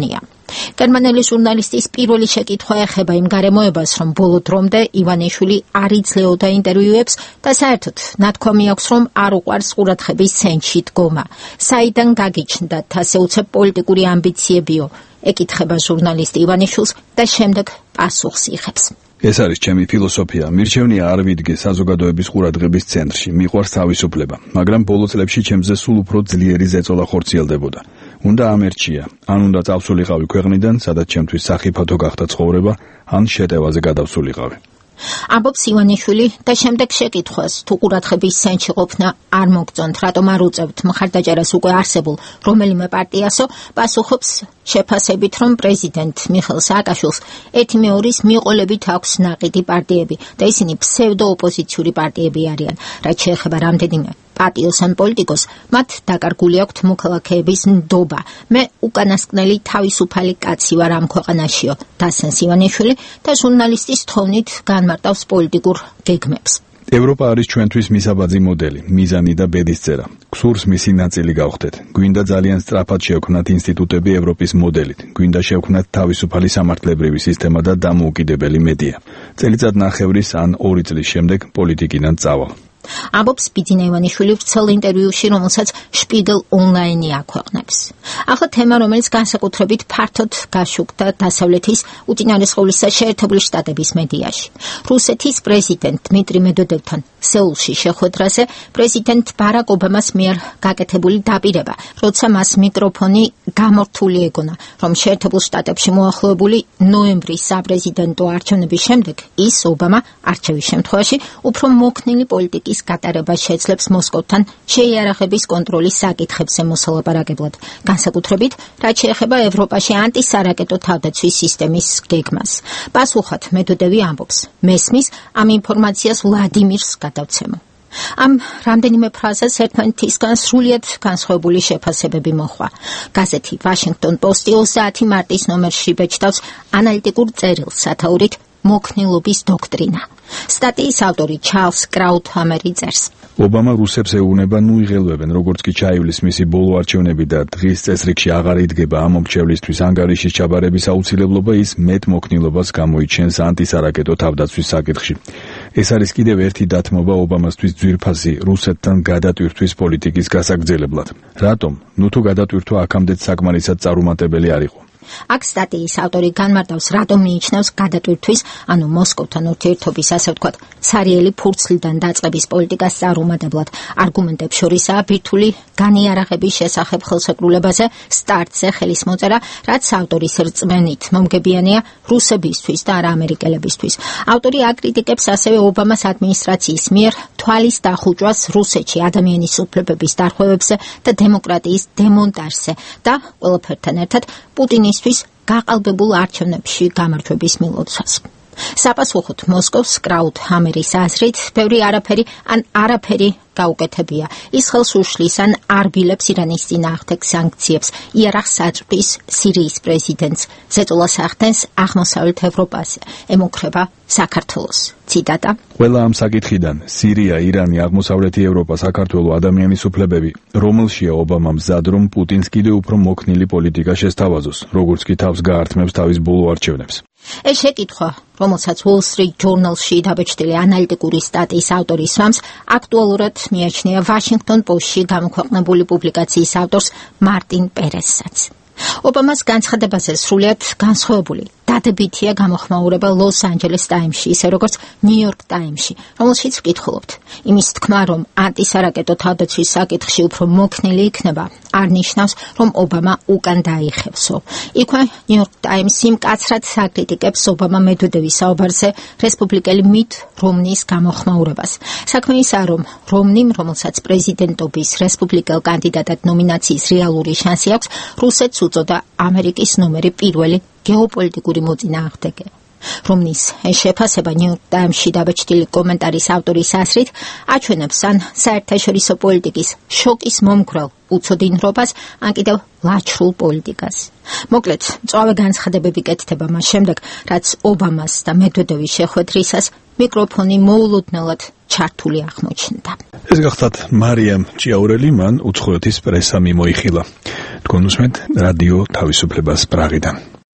Speaker 22: გერმანელი ჟურნალისტის პირველი შეკითხვა ეხება იმ გარემოებას, რომ ბოლო დრომდე ივანიშვილი არ იძლეოდა ინტერვიუებს და საერთოდ ნათქვამი აქვს, რომ არ უყვარს ყურადღების ცენტრში დგომა. საიდან გაგიჩნდათ ასე უცებ პოლიტიკური ამბიციებიო? ეკითხება ჟურნალისტი ივანიშვილს და შემდეგ პასუხს იღებს.
Speaker 1: ეს არის ჩემი ფილოსოფია. მირჩევნია არ ვიდგე საზოგადოების ყურადღების ცენტრში. მიყვარს თავისუფლება, მაგრამ ბოლო წლებში ჩემზე სულ უფრო ძლიერი ზეწოლა ხორციელდებოდა. უნდა ამერჩია, ან უნდა წავსულიყავი ქვეყნიდან, სადაც ჩემთვის სახიფათო გახდა ცხოვრება, ან შეტევაზე გადავსულიყავი.
Speaker 22: ამბობს ივანიშვილი და შემდეგ შეკითხვას, თუ ყურადღების ცენტრში ყოფნა არ მოგწონთ, რატომ არ უწევთ მხარდაჭერას უკვე არსებულ რომელიმე პარტიასო, პასუხობს შეფასებით, რომ პრეზიდენტ მიხეილ სააკაშვილს ერთი-მეორის მიყოლებით აქვს ნაყიდი პარტიები და ისინი ფსევდო-ოპოზიციური პარტიები არიან, რაც შეეხება რამდენიმე პატიოს ან პოლიტიკოს, მათ დაკარგული აქვთ მოქალაქეების ნდობა. მე უკანასკნელი თავისუფალი კაცი ვარ ამ ქვეყანაშიო, დასცენს ივანიშვილი და ჟურნალისტის თოვნით განმარტავს პოლიტიკურ გეგმებს.
Speaker 1: ევროპა არის ჩვენთვის მისაბაძი მოდელი, მიზანი და ბედისწერა. გსურს მისი ნაწილი გავხდეთ. გვინდა ძალიან სწრაფად შევქმნათ ინსტიტუტები ევროპის მოდელით. გვინდა შევქმნათ თავისუფალი სამართლებრივი სისტემა და დამოუკიდებელი მედია. წელიწად ნახევრის ან 2 წლის შემდეგ პოლიტიკიდან წავალ.
Speaker 22: ამბობს ბიძინა ივანიშვილი ვრცელ ინტერვიუში, რომელსაც Spiegel Online აქვეყნებს. ახლა თემა, რომელიც განსაკუთრებით ფართოდ გაშუქდა დასავლეთის, უწინარესყოლისა შეერთებული შტატების მედიაში. რუსეთის პრეზიდენტ დმიტრი მედვედევთან სეულში შეხვედრაზე პრეზიდენტ ბარაკ ობამას მიერ გაკეთებული დაპირება, როცა მას მიკროფონი გამორთული ეგონა, რომ შეერთებულ შტატებში მოახლოებული ნოემბრის საპრეზიდენტო არჩევნების შემდეგ ის ობამა არჩევის შემთხვევაში უფრო მოქნილი პოლიტიკის გატარება შეძლებს მოსკოვთან შეიარაღების კონტროლის საკითხებზე მოსალაპარაკებლად, განსაკუთრებით, რაც შეეხება ევროპაში ანტისარაკეტო თავდაცვის სისტემის გეგმას. პასუხად მედვედევი ამბობს, მესმის ამ ინფორმაციას ვლადიმირს გადავცემო. ამ რამდენიმე ფრაზას ერთმანეთისგან სრულიად განსხვავებული შეფასებები მოჰყვა. გაზეთი Washington Post-ი 30 მარტის ნომერში ბეჭდავს ანალიტიკურ წერილს სათაურით მოქნილობის დოქტრინა. სტატიის ავტორი ჩარლს კრაუთჰამერი წერს.
Speaker 1: ობამა რუსებს ეუბნება, ნუ იღელვებენ, როგორც კი ჩაივლის მისი ბოლო არჩევნები და დღის წესრიგში აღარ იდგება ამ მომრჩევლისთვის ანგარიშის ჩაბარების აუცილებლობა, ის მეტ მოქნილობას გამოიჩენს ანტისარაკეტო თავდაცვის საკითხში. ეს არის კიდევ ერთი დათმობა ობამასთვის ძვირფასი რუსეთთან გადატვირთვის პოლიტიკის გასაგრძელებლად. რატომ? ნუ თუ გადატვირთვა აქამდეც საკმარისად წარუმატებელი არ იყო.
Speaker 22: აქ სტატიის ავტორი განმარტავს, რატომ მიიჩნევს გადატვირთვის, ანუ მოსკოვთან ურთიერთობის, ასე ვთქვათ, ცარიელი ფურცლიდან დაწყების პოლიტიკას წარუმატებლად. არგუმენტებს შორისაა ბირთვული განიარაღების შესახებ ხელშეკრულებაზე სტარტზე ხელის მოწერა, რაც ავტორის რწმენით მომგებიანია რუსებისთვის და არა ამერიკელებისთვის. ავტორი აკრიტიკებს ასევე ობამას ადმინისტრაციის მიერ თვალის დახუჭვას რუსეთში ადამიანის უფლებების დარღვევებზე და დემოკრატიის დემონტაჟზე და ყველაფერთან ერთად პუტინისთვის გაყალბებულ არჩევნებში გამარჯვების მილოცვას. საპასუხოდ მოსკოვს კრაუთჰამერის აზრით, ბევრი არაფერი ან არაფერი გაუკეთებია. ის ხელს უშლის ან არბილებს ირანის წინააღმდეგ სანქციებს, იარაღს აჭრის სირიის პრეზიდენტს, ზეწოლას ახდენს აღმოსავლეთ ევროპაზე, ემუქრება საქართველოს. ციტატა:
Speaker 1: ყველა ამ საკითხიდან, სირია, ირანი, აღმოსავლეთი ევროპა, საქართველო, ადამიანის უფლებები, რომელშია ობამა მზად, რომ პუტინს კიდევ უფრო მოქნილი პოლიტიკა შესთავაზოს, როგორც კი თავს გაართმევს თავის ბოლო არჩევნებს.
Speaker 22: ეს შეკითხვა, რომელსაც Wall Street Journal-ში დაბეჭდილი ანალიტიკური სტატიის ავტორი სვამს, აქტუალურად მიაჩნია Washington Post-ში გამოქვეყნებული პუბლიკაციის ავტორს მარტინ პერესსაც. ობამას განცხადებაზე სრულიად განსხვავებული დადებითია გამოხმაურება ლოს-ანჯელეს ტაიმსში, ისე როგორც ნიუ-იორკ ტაიმსში, რომელშიც ვკითხულობთ. იმის თქმა, რომ ანტისარაკეტო თავდაცვის საკითხში უფრო მოქნილი იქნება, არ ნიშნავს, რომ ობამა უკან დაიხევსო. იქვე ნიუ-იორკ ტაიმსი მკაცრად საკრიტიკებს ობამა მედვედევის საუბარზე რესპუბლიკელი მით რომნის გამოხმაურებას. საქმე ისაა, რომ რომნიმ, რომელსაც პრეზიდენტობის რესპუბლიკელ კანდიდატად ნომინაციის რეალური შანსი აქვს, რუსეთს უწოდა ამერიკის ნომერი პირველი გეოპოლიტიკური მოწინააღმდეგე. რომნის შეფასება ნიუ-იორკ ტაიმსში დაბეჭდილი კომენტარის ავტორის აზრით აჩვენებს ან საერთაშორისო პოლიტიკის შოკის მომგვრელ უცოდინრობას, ან კიდევ ლაჩრულ პოლიტიკას. მოკლედ, მწვავე განცხადებები კეთდება მას შემდეგ, რაც ობამას და მედვედევის შეხვედრისას მიკროფონი მოულოდნელად ჩართული აღმოჩნდა.
Speaker 1: ეს გახლავთ მარიამ ჭიაურელი, მან უცხოეთის პრესა მიმოიხილა. თქვენ უსმენთ რადიო თავისუფლებას პრაღიდან.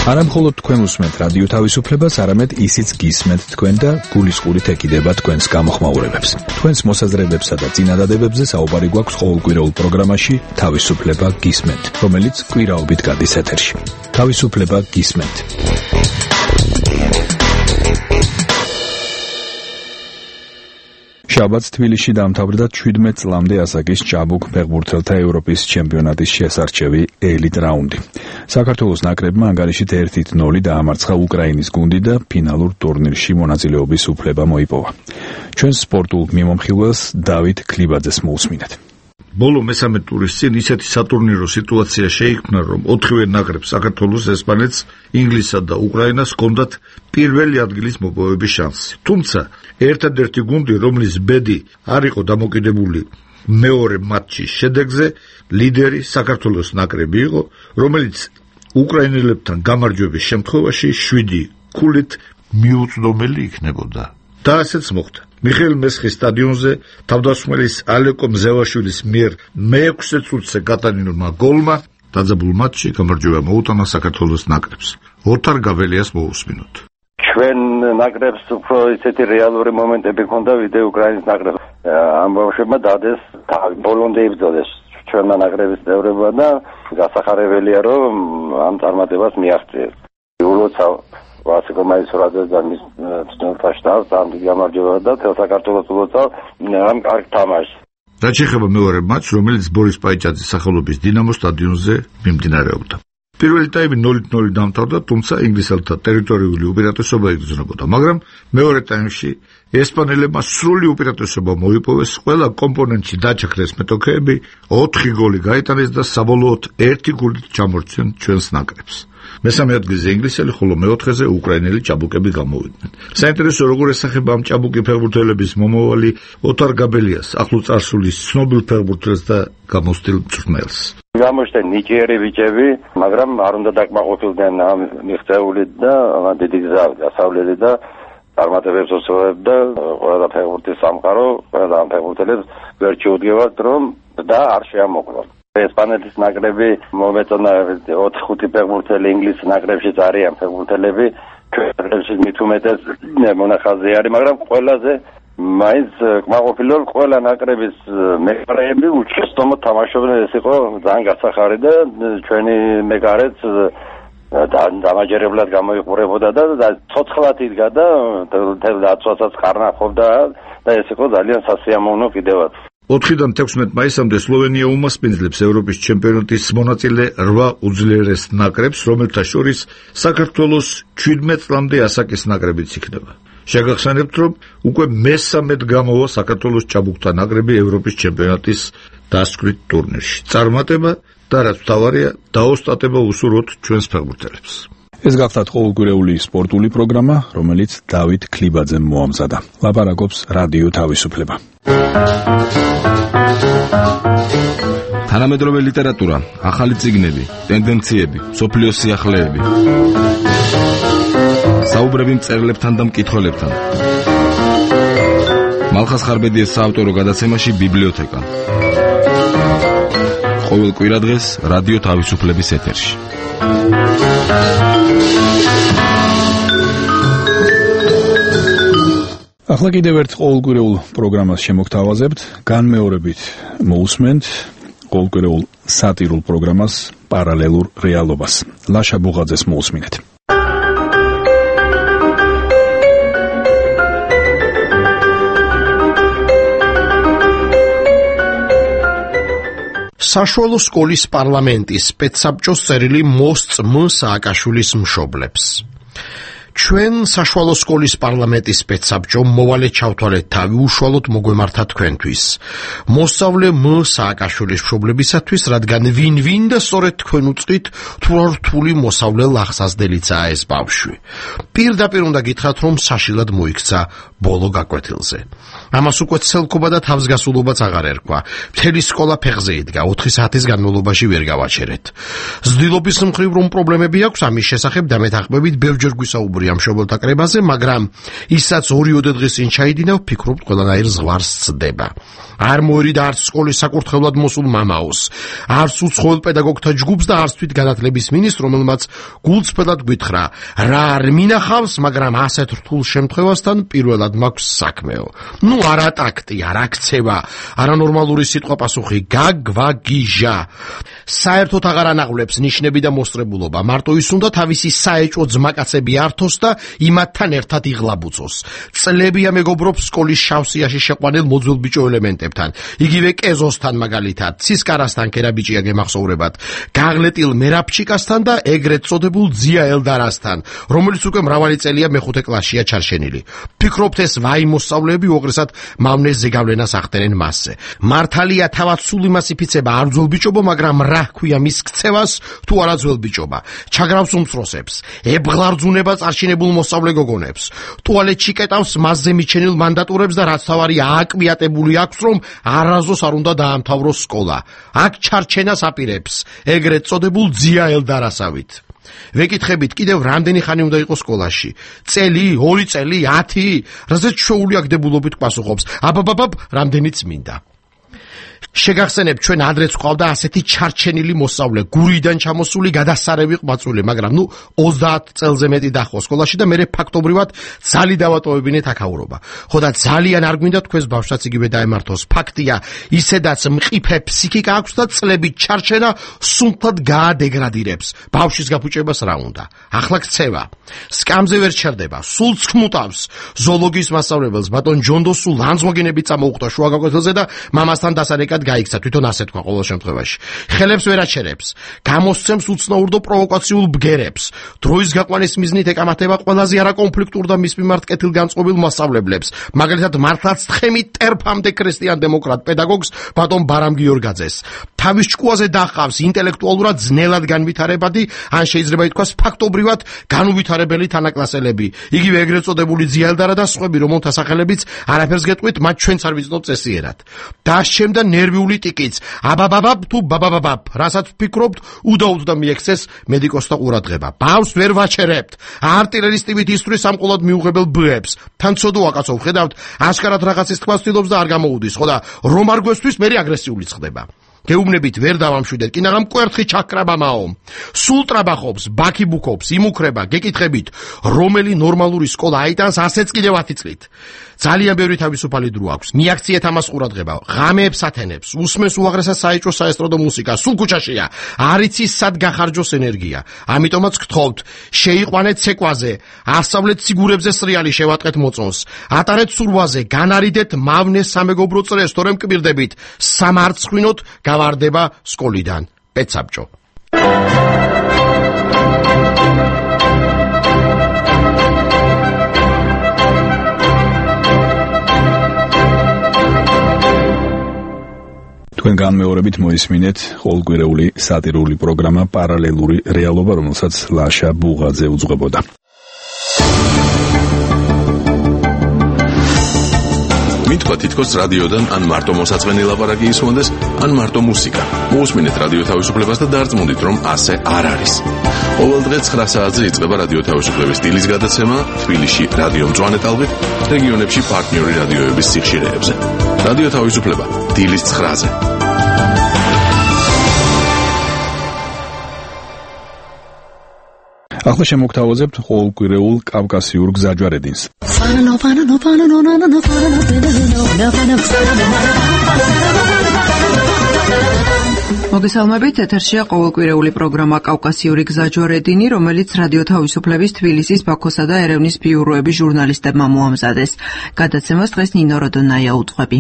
Speaker 1: არა მხოლოდ თქვენ უსმენთ რადიო თავისუფლებას, არამედ ისიც გისმენთ თქვენ და გულისყურით ეკიდება თქვენს გამოხმაურებებს. თქვენს მოსაზრებებსა და წინადადებებზე საუბარი გვაქვს ყოველკვირეულ პროგრამაში თავისუფლება გისმენთ, რომელიც კვირაობით გადის ეთერში. თავისუფლება გისმენთ. შაბათს თბილისში დაამთავრდა 17 წლამდე ასაკის ჭაბუკ ფეხბურთელთა ევროპის ჩემპიონატის შესარჩევი ელიტ რაუნდი. საქართველოს ნაკრებმა ანგარიშით 1-0 დაამარცხა უკრაინის გუნდი და ფინალურ ტურნირში მონაწილეობის უფლება მოიპოვა. ჩვენს სპორტულ მიმომხილველს დავით ქლიბაძეს მოусმინეთ.
Speaker 3: ბოლო მესამე ტურის წინ ისეთი სატურნირო სიტუაცია შეიქმნა, რომ 4-ვე ნაკრებს საქართველოს, ესპანეთს, ინგლისსა და უკრაინას ჰქონდათ პირველი ადგილის მოპოვების შანსი. თუმცა ერთადერთი გუნდი, რომლის ბედი არ იყო დამოკიდებული მეორე მატჩის შედეგზე, ლიდერი საქართველოს ნაკრები იყო, რომელიც უკრაინელებთან გამარჯვების შემთხვევაში 7 ქულით მიუწვდომელი იქნებოდა. და ასეც მოხდა. მიხეილ მესხის სტადიონზე თავდასხმელის ალეკო მზევაშვილის მიერ მე-6 წუთზე გატანილმა გოლმა დაძაბულ მატჩში გამარჯვება მოუტანა საქართველოს ნაკრებს. ოთარ გაველიას მოусმინოთ.
Speaker 4: ჩვენ ნაკრებს უფრო ისეთი რეალური მომენტები ჰქონდა ვიდრე უკრაინის ნაკრებს. ამ ბავშვებმა დადეს ბოლომდე იბრძოდეს ჩვენმა ნაკრების წევრებმა და გასახარებელია რომ ამ წარმატებას მიაღწიეს. ულოცავ ვასიკო მაისურაძეს და მის ცნობილ შტაბს ამ გამარჯვება და თელ საქართველოს ულოცავ ამ კარგ თამაშს.
Speaker 3: რაც შეეხება მეორე მატჩს, რომელიც ბორის პაიჭაძის სახელობის დინამოს სტადიონზე მიმდინარეობდა. პირველი ტაიმი 0-0 დამთავრდა, თუმცა ინგლისელთა ტერიტორიული უპირატესობა იგრძნობოდა, მაგრამ მეორე ტაიმში ესპანელებმა სრული უპირატესობა მოიპოვეს, ყველა კომპონენტში დაჩაქრეს მეტოქეები, 4 გოლი გაიტანეს და საბოლოოდ 1 გოლით ჩამორჩნენ ჩვენს ნაკრებს. მესამე ადგილზე ინგლისელი, ხოლო მეოთხეზე უკრაინელი ჭაბუკები გამოვიდნენ. საინტერესო როგორ ესახება ამ ჭაბუკი ფეხბურთელების მომავალი ოთარ გაბელიას, ახლო წარსულის ცნობილ ფეხბურთელს და გამოცდილ მწვრთნელს.
Speaker 4: გამოჩნდნენ ნიჭიერი ბიჭები, მაგრამ არ უნდა დაკმაყოფილდნენ ამ მიღწეული და დიდი გზა გასავლელი და წარმატებებს ოსურებდა ყველა ფეხბურთის სამყარო, ყველა ამ ფეხბურთელებს ვერ შეუდგებათ რომ და არ შეამოკლონ. ესპანეთის ნაკრები მომეწონა 4-5 ფეხბურთელი, ინგლისის ნაკრებშიც არიან ფეხბურთელები, ჩვენში მით უმეტეს მონახაზი არის, მაგრამ ყველაზე მაინც კმაყოფილო ყველა ნაკრების მეკარეები უჩვენო თამაშობდნენ, ეს იყო ძალიან გასახარი და ჩვენი მეკარეც დამაჯერებლად გამოიყურებოდა და ცოცხლად იდგა და თელ დაცვასაც ყარნახობდა და ეს იყო ძალიან სასიამოვნო კიდევაც.
Speaker 3: 4-დან 16 მაისამდე სლოვენია უმასპინძლებს ევროპის ჩემპიონატის მონაწილე 8 უძლიერეს ნაკრებს, რომელთა შორის საქართველოს 17 წლამდე ასაკის ნაკრებიც იქნება. შეგახსენებთ, რომ უკვე მესამედ გამოვა საქართველოს ჭაბუკთა ნაკრები ევროპის ჩემპიონატის დასკვნით ტურნირში. წარმატება და რაც მთავარია, დაოსტატება უსურვოთ ჩვენს ფეხბურთელებს.
Speaker 1: ეს გახლავთ ყოველკვირეული სპორტული პროგრამა, რომელიც დავით ქლიბაძემ მოამზადა. ლაპარაკობს რადიო თავისუფლება.
Speaker 21: თანამედროვე ლიტერატურა, ახალი წიგნები, ტენდენციები, სოფლიოს სიახლეები. საუბრები მწერლებთან და მკითხველებთან. მალხას ხარბედიეს საავტორო გადაცემაში ბიბლიოთეკა. ყოველ კვირადღეს რადიო თავისუფლების ეთერში.
Speaker 1: ახლა კიდევ ერთ ყოველკვირეულ პროგრამას შემოგთავაზებთ, განმეორებით მოусმენთ ყოველკვირეულ სატირულ პროგრამას პარალელურ რეალობას. ლაშა ბუღაძეს მოусმინეთ.
Speaker 23: საშუალო სკოლის პარლამენტის სპეცსაბჭოს წერილი მოსწმ სააკაშვილის მშობლებს. ჩვენ საშუალო სკოლის პარლამენტის სპეცსაბჭომ მოვალე ჩავთვალეთ თავი უშუალოდ მოგვემართა თქვენთვის. მოსწავლე մ სააკაშვილის მშობლებისათვის, რადგან ვინ და სწორედ თქვენ უწყით თუ რა რთული მოსავლე ლახსასდელიცაა ეს ბავშვი. პირდაპირ უნდა გითხრათ, რომ საშილად მოიქცა ბოლო გაკვეთილზე. ამას უკვე ცელკობა და თავსგასულობაც აღარ ერქვა. მთელი სკოლა ფეხზე იდგა, 4 საათის განმავლობაში ვერ გავაჩერეთ. ზრდილობის მხრივ რომ პრობლემები აქვს ამის შესახებ დამეთანხმებით ბევრჯერ გვისაუბრეთ მიღებულია მშობელთა კრებაზე, მაგრამ ისაც 2 დღის წინ ჩაიდინა, ვფიქრობ, ყველანაირ ზღვარს სცდება. არ მოერიდა არც სკოლის საკურთხევლად მოსულ მამაოს, არც უცხოელ პედაგოგთა ჯგუფს და არც თვით განათლების მინისტრს, რომელმაც გულწრფელად გვითხრა, რა არ მინახავს, მაგრამ ასეთ რთულ შემთხვევასთან პირველად მაქვს საქმეო. არა ტაქტი, არა ქცევა, არა ნორმალური სიტყვა-პასუხი, გაგვაგიჟა. საერთოდ აღარ ანაღვლებს ნიშნები და მოსწრებულობა, მარტო ის უნდა თავისი საეჭვო ძმაკაცები ართოს და იმათთან ერთად იღლაბუწოს. წლებია მეგობრობს სკოლის შავსიაში შეყვანილ მოძველ ბიჭო ელემენტებთან, იგივე კეზოსთან მაგალითად, ცისკარასთან კერაბიჭია გემახსოვრებათ, გაღლეტილ მერაბჩიკასთან და ეგრეთ წოდებულ ძია ელდარასთან, რომელიც უკვე მრავალი წელია მეხუთე კლასშია ჩარშენილი. ფიქრობთ ეს ვაი მოსწავლეები უღრესად მავნეს ზეგავლენას ახდენენ მასზე. მართალია თავად სულ იმას იფიცება არ ძველბიჭობო, მაგრამ რა ქვია მის ქცევას თუ არა ძველბიჭობა. ჩაგრავს უმცროსებს, ებღლარძუნება წარჩინებულ მოსწავლე გოგონებს, ტუალეტში კეტავს მასზე მიჩენილ მანდატურებს და რაც თავარი ააკვიატებული აქვს, რომ არასდროს არ უნდა დაამთავროს სკოლა. აქ ჩარჩენას აპირებს, ეგრეთ წოდებულ ძია ელდარასავით. ვეკითხებით კიდევ რამდენი ხანი უნდა იყოს სკოლაში? წელი, 2 წელი, 10? რაზეც შოული აგდებულობით პასუხობს. აბაბაბ, რამდენიც მინდა. შეგახსენებ, ჩვენ ადრეც ყავდა ასეთი ჩარჩენილი მოსწავლე, გურიდან ჩამოსული გადასარევი ყმაწვილი, მაგრამ 30 წელზე მეტი დაჰყო სკოლაში და მე ფაქტობრივად ძალი დავატოვებინეთ აქაურობა. ხო და ძალიან არ გვინდა თქვენს ბავშვსაც იგივე დაემართოს. ფაქტია, ისედაც მყიფე ფსიქიკა აქვს და წლებით ჩარჩენა სუნთად გაადეგრადირებს. ბავშვის გაფუჭებას რა უნდა? ახლა ქცევა. სკამზე ვერ ჩერდება, სულ ცქმუტავს. ზოოლოგიის მასწავლებელს ბატონ ჯონდოსულ ლანძმოგენებით წამოუხდა შუა გაკვეთილზე და მამასთან დასარეკად გაიქცა, თვითონ ასე თქვა ყოველ შემთხვევაში. ხელებს ვერ აჩერებს, გამოსცემს უცნაურ და პროვოკაციულ ბგერებს. დროის გაყვანის მიზნით ეკამათება ყველაზე არაკონფლიქტურ და მის მიმართ კეთილგანწყობილ მასწავლებლებს, მაგალითად მართლაც თხემი ტერფამდე ქრისტიან დემოკრატ პედაგოგს ბატონ ბარამ გიორგაძეს. თავის ჭკუაზე დაჰყავს ინტელექტუალურად ძნელად განვითარებადი, ან შეიძლება ითქვას ფაქტობრივად განუვითარებელი თანაკლასელები. იგივე ეგრეთ წოდებული ძიელდარა და სხვები, რომელთა სახელებიც არაფერს გეტყვით, მათ ჩვენც არ ვიცნობთ წესიერად. დასჩემდა ნერვიული ტიკიც. აბაბაბ თუ ბაბაბაბ, რასაც ვფიქრობთ, უდაოდ და მიექცეს მედიკოსთა ყურადღება. ბავშვს ვერ ვაჩერებთ. არტილერისტივით ისვრის სამყოლოდ მიუღებელ ბებს. თან ცოდო აკაცო, ხედავთ, აშკარად რაღაცის თქვას ცდილობს და არ გამოუდის, ხო და რომ არ გვესთვის, მე აგრესიული ხდება. გეუბნებით ვერ დავამშვიდეთ, კი ნაღამ კვერთხი ჩაქრაბამაო. სულ ტრაბახობს, ბაქიბუქობს, იმუქრება, გეკითხებით, რომელი ნორმალური სკოლა აიტანს ასეც კიდევ 10 წლით. ძალიან ბევრი თავისუფალი დრო აქვს. მიაქციეთ ამას ყურადღება, ღამეებს ათენებს, უსმენს უაღრესად საეჭვო საესტრადო მუსიკა, სულ ქუჩაშია. არ იცის სად გახარჯოს ენერგია. ამიტომაც გთხოვთ, შეიყვანეთ ცეკვაზე, ასწავლეთ სიგურებზე სრიალი შევატყეთ მოწონს. ატარეთ სურვაზე, განარიდეთ მავნეს სამეგობრო წრეს, თორემ კბირდებით, სამარცხვინოთ გავარდება სკოლიდან. პეცაბჭო.
Speaker 1: თქვენ განმეორებით მოისმინეთ ყოველკვირეული სატირული პროგრამა პარალელური რეალობა, რომელსაც ლაშა ბუღაძე უძღვებოდა.
Speaker 14: მითქვა თითქოს რადიოდან ან მარტო მოსაწვენი ლაპარაკი ისმონდეს, ან მარტო მუსიკა. მოусმინეთ რადიო თავისუფლებას და დარწმუნდით, რომ ასე არ არის. ყოველ დღე 9 საათზე იწყება რადიო თავისუფლების სტილის გადაცემა თბილისში რადიო მწვანე ტალღით, რეგიონებში პარტნიორი რადიოების სიხშირეებზე. რადიო თავისუფლება დილის 9-ზე.
Speaker 1: ახლა შემოგთავაზებთ ყოველკვირეულ კავკასიურ გზაჯვარედინს.
Speaker 13: მოგესალმებით, ეთერშია ყოველკვირეული პროგრამა კავკასიური გზაჯვარედინი, რომელიც რადიო თავისუფლების თბილისის, ბაქოსა და ერევნის ბიუროების ჟურნალისტებმა მოამზადეს. გადაცემას დღეს ნინო როდონაია უძღვები.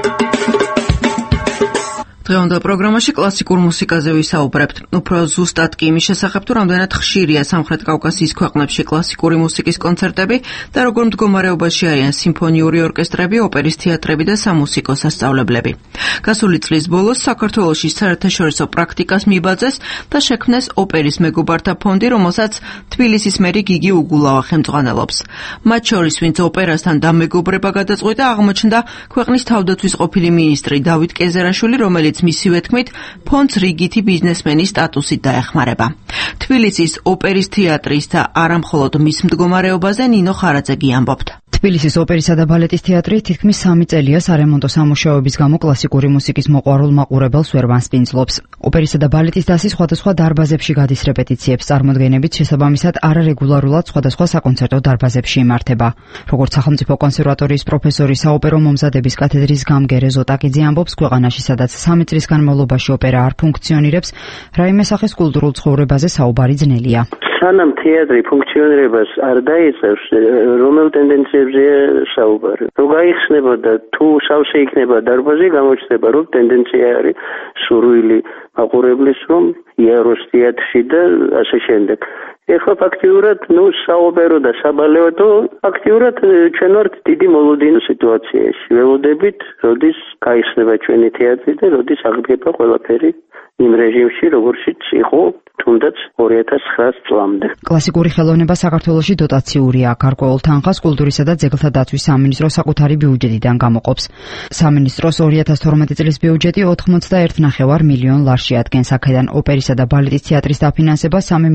Speaker 13: დღევანდელ პროგრამაში კლასიკურ მუსიკაზე ვისაუბრებთ. უფრო ზუსტად კი იმის შესახებ, თუ რამდენად ხშირია სამხრეთ კავკასიის ქვეყნებში კლასიკური მუსიკის კონცერტები და როგორ მდგომარეობაში არიან სიმფონიური ორკესტრები, ოპერის თეატრები და სამუსიკო სასწავლებლები. გასული წლის ბოლოს საქართველოში საერთაშორისო პრაქტიკას მიბაძეს და შექმნეს ოპერის მეგობართა ფონდი, რომელსაც თბილისის მერი გიგი უგულავა ხელმძღვანელობს. მათ შორის, ვინც ოპერასთან დამეგობრება გადაწყვიტა, აღმოჩნდა ქვეყნის თავდაცვის ყოფილი მინისტრი დავით კეზერაშვილი, რომელიც მისივე თქმით, ფონდს რიგითი ბიზნესმენის სტატუსით დაეხმარება. თბილისის ოპერის თეატრის და არა მხოლოდ მის მდგომარეობაზე ნინო ხარაძეგი ამბობდა.
Speaker 2: თბილისის ოპერისა და ბალეტის თეატრი თითქმის 3 წელია სარემონტო სამუშაოების გამო კლასიკური მუსიკის მოყვარულ მაყურებელს ვერ მასპინძლობს. ოპერისა და ბალეტის დასი სხვადასხვა დარბაზებში გადის რეპეტიციებს წარმოდგენებით, შესაბამისად არარეგულარულად სხვადასხვა საკონცერტო დარბაზებში იმართება. როგორც სახელმწიფო კონსერვატორიის პროფესორი საოპერო მომზადების კათედრის გამგე რეზო ტაკიძე ამბობს, ქვეყანაში სადაც 3 წლის განმავლობაში ოპერა არ ფუნქციონირებს, რაიმე სახის კულტურულ ცხოვრებაზე საუბარი ძნელია.
Speaker 5: სანამ თეატრი ფუნქციონირებას არ დაიწყებს, რომელ ტენდენციებზეა საუბარი? რო გაიხსნებოდა, თუ სავსე იქნება დარბაზი, გამოჩნდება, რომ ტენდენცია არის სურვილი მაყურებლის, რომ იაროს თეატრში და ასე შემდეგ. ეხლა ფაქტიურად, საოპერო და საბალეტო ფაქტიურად ჩვენ ვართ დიდი მოლოდინო სიტუაციაში. ველოდებით, როდის გაიხსნება ჩვენი თეატრი და როდის აღდგება ყველაფერი იმ რეჟიმში, როგორშიც იყო თუნდაც 2009 წლამდე.
Speaker 2: კლასიკური ხელოვნება საქართველოში დოტაციურია. გარკვეულ თანხას კულტურისა და ძეგლთა დაცვის სამინისტრო საკუთარი ბიუჯეტიდან გამოყოფს. სამინისტროს 2012 წლის ბიუჯეტი 91,5 მილიონ ლარში ადგენს, აქედან ოპერისა და ბალეტის თეატრის დაფინანსება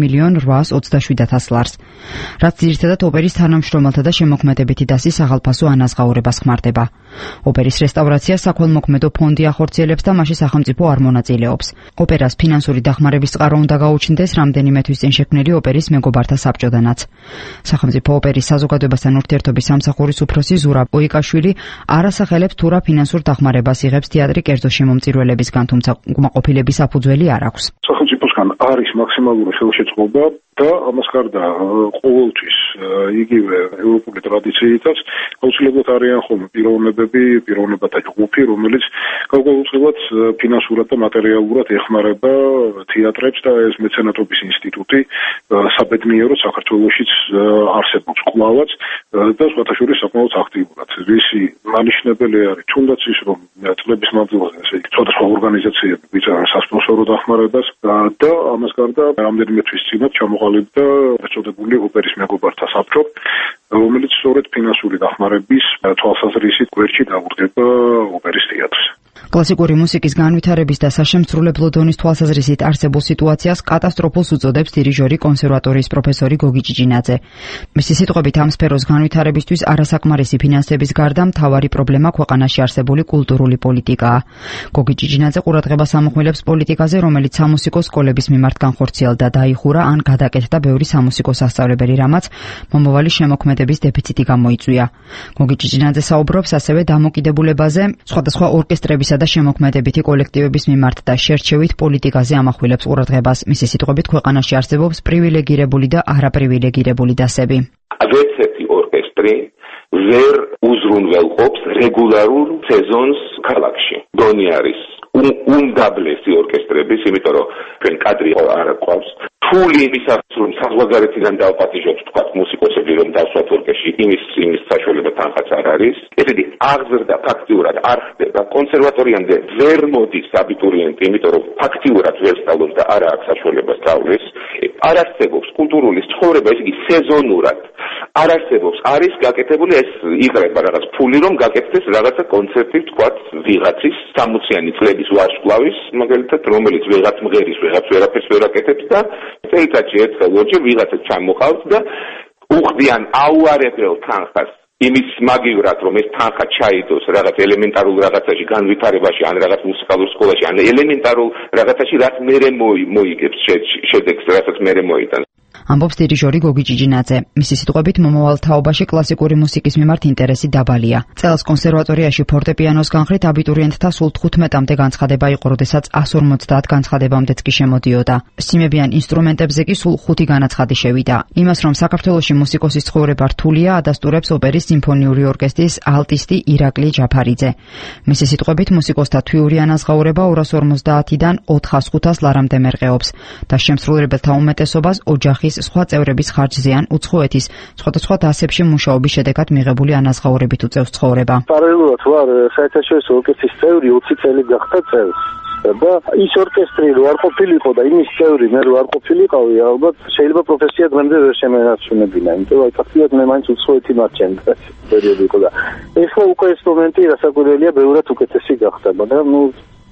Speaker 2: 3,827,000 ლარს. რაც ძირითადად ოპერის თანამშრომელთა და შემოქმედებითი დასის საღალფასო ანაზღაურებას ხმარდება. ოპერის რესტავრაციას საქველმოქმედო ფონდი ახორციელებს და მასში სახელმწიფო არ მონაწილეობს. ოპერას ფინანსური დახმარების წყარო უნდა გაუჩნდეს რამდენიმე თვის წინ შექმნილი ოპერის მეგობართა საბჭოდანაც. სახელმწიფო ოპერის საზოგადოებასთან ურთიერთობის სამსახურის უფროსი ზურაბ ოიკაშვილი არ ასახელებს თუ რა ფინანსურ დახმარებას იღებს თეატრი კერძო შემომწირველებისგან, თუმცა უკმაყოფილების საფუძველი არ აქვს.
Speaker 6: სახელმწიფოსგან არის მაქსიმალური ხელშეწყობა და ამას გარდა ყოველთვის იგივე ევროპული ტრადიციითაც აუცილებლად არიან ხოლმე პიროვნებათა ჯგუფი, რომელიც გარკვეულწილად ფინანსურად და მატერიალურად ეხმარება თეატრებს და ეს მეცენატობის ინსტიტუტი საბედნიეროდ საქართველოშიც არსებობს კვლავაც და სხვათა შორის საკმაოდ აქტიურად. რისი მანიშნებელი არის თუნდაც ის, რომ წლების მანძილზე ესე იგი სხვადასხვა ორგანიზაციები ვიწერან სასპონსორო დახმარებას და ამას გარდა რამდენიმე თვის წინათ ჩამოყალიბდა წოდებული ოპერის მეგობართა საბჭო, რომელიც სწორედ ფინანსური დახმარების თვალსაზრისით გვერდში დაუდგება ოპერის თეატრს.
Speaker 2: კლასიკური მუსიკის განვითარების და საშემსრულებლო დონის თვალსაზრისით არსებულ სიტუაციას კატასტროფულს უწოდებს დირიჟორი კონსერვატორიის პროფესორი გოგი ჭიჭინაძე. მისი სიტყვებით ამ სფეროს განვითარებისთვის არასაკმარისი ფინანსების გარდა მთავარი პრობლემა ქვეყანაში არსებული კულტურული პოლიტიკაა. გოგი ჭიჭინაძე ყურადღებას ამახვილებს პოლიტიკაზე, რომელიც სამუსიკო სკოლების მიმართ განხორციელდა, დაიხურა ან გადაკეთდა ბევრი სამუსიკო სასწავლებელი, რამაც მომავალი შემოქმედების დეფიციტი გამოიწვია. გოგი ჭიჭინაძე საუბრობს ასევე დამოკიდებულებაზე სხვადასხვა ორკესტრებისა და შემოქმედებითი კოლექტივების მიმართ და შერჩევით პოლიტიკაზე ამახვილებს ყურადღებას. მისი სიტყვებით ქვეყანაში არსებობს პრივილეგირებული და არაპრივილეგირებული დასები.
Speaker 24: ვერცერთი ორკესტრი ვერ უზრუნველყოფს რეგულარულ სეზონს ქალაქში. დონი არის უმდაბლესი ორკესტრების, იმიტომ რომ ჩვენ კადრი არ გვყავს. ფული იმისათვის, რომ საზღვარგარეთიდან დავპატიჟოთ, თქვათ, მუსიკოსები, რომ დავსვათ ორკესტრში, იმის საშუალება თანხაც არ არის. ესეთი აღზრდა ფაქტიურად არ ხდება. კონსერვატორიამდე ვერ მოდის აბიტურიენტი, იმიტომ რომ ფაქტიურად ვერ სწავლობს და არ აქვს საშუალება სწავლის. არ არსებობს კულტურული ცხოვრება, ესე იგი სეზონურად. არ არსებობს, არის გაკეთებული, ეს იღრება რაღაც ფული, რომ გაკეთდეს რაღაცა კონცერტი, თქვათ, ვიღაცის 60-იანი წლების ვარსკვლავის, მაგალითად, რომელიც ვიღაც მღერის, ვიღაც ვერაფერს ვერ აკეთებს და წელიწადში ერთხელ ორჯერ ვიღაცა ჩამოყავთ და უხდიან აუარებელ თანხას იმის მაგივრად, რომ ეს თანხა ჩაიდოს რაღაც ელემენტარულ რაღაცაში, განვითარებაში, ან რაღაც მუსიკალურ სკოლაში, ან ელემენტარულ რაღაცაში, რაც მერე მოიგებს შედეგს, რასაც მერე მოიტანს.
Speaker 2: ამბობს დირიჟორი გოგი ჭიჭინაძე. მისი სიტყვებით მომავალ თაობაში კლასიკური მუსიკის მიმართ ინტერესი დაბალია. წელს კონსერვატორიაში ფორტეპიანოს განხრით აბიტურიენტთა სულ 15-მდე განცხადება იყო, როდესაც 150 განცხადებამდეც კი შემოდიოდა. სიმებიან ინსტრუმენტებზე კი სულ 5 განაცხადი შევიდა. იმას, რომ საქართველოში მუსიკოსის ცხოვრება რთულია, ადასტურებს ოპერის სიმფონიური ორკესტრის ალტისტი ირაკლი ჯაფარიძე. მისი სიტყვებით მუსიკოსთა თვიური ანაზღაურება 250-დან 400-500 ლარამდე მერყეობს და შემსრულებელთა უმეტესობას ოჯახის სხვა წევრების ხარჯზე ან უცხოეთის სხვადასხვა დასებში მუშაობის შედეგად მიღებული ანაზღაურებით უწევს ცხოვრება.
Speaker 5: პარალელურად ვარ საერთაშორისო ორკესტრის წევრი 20 წელი გახდა წელს. და ის ორკესტრი რო არ ყოფილიყო და იმის წევრი მე რო არ ყოფილიყავი, ალბათ შეიძლება პროფესია დღემდე ვერ შემენარჩუნებინა, იმიტომ რომ ფაქტიურად მე მაინც უცხოეთი მარჩენდა პერიოდი იყო და ეხლა უკვე ეს მომენტი რასაკვირველია ბევრად უკეთესი გახდა, მაგრამ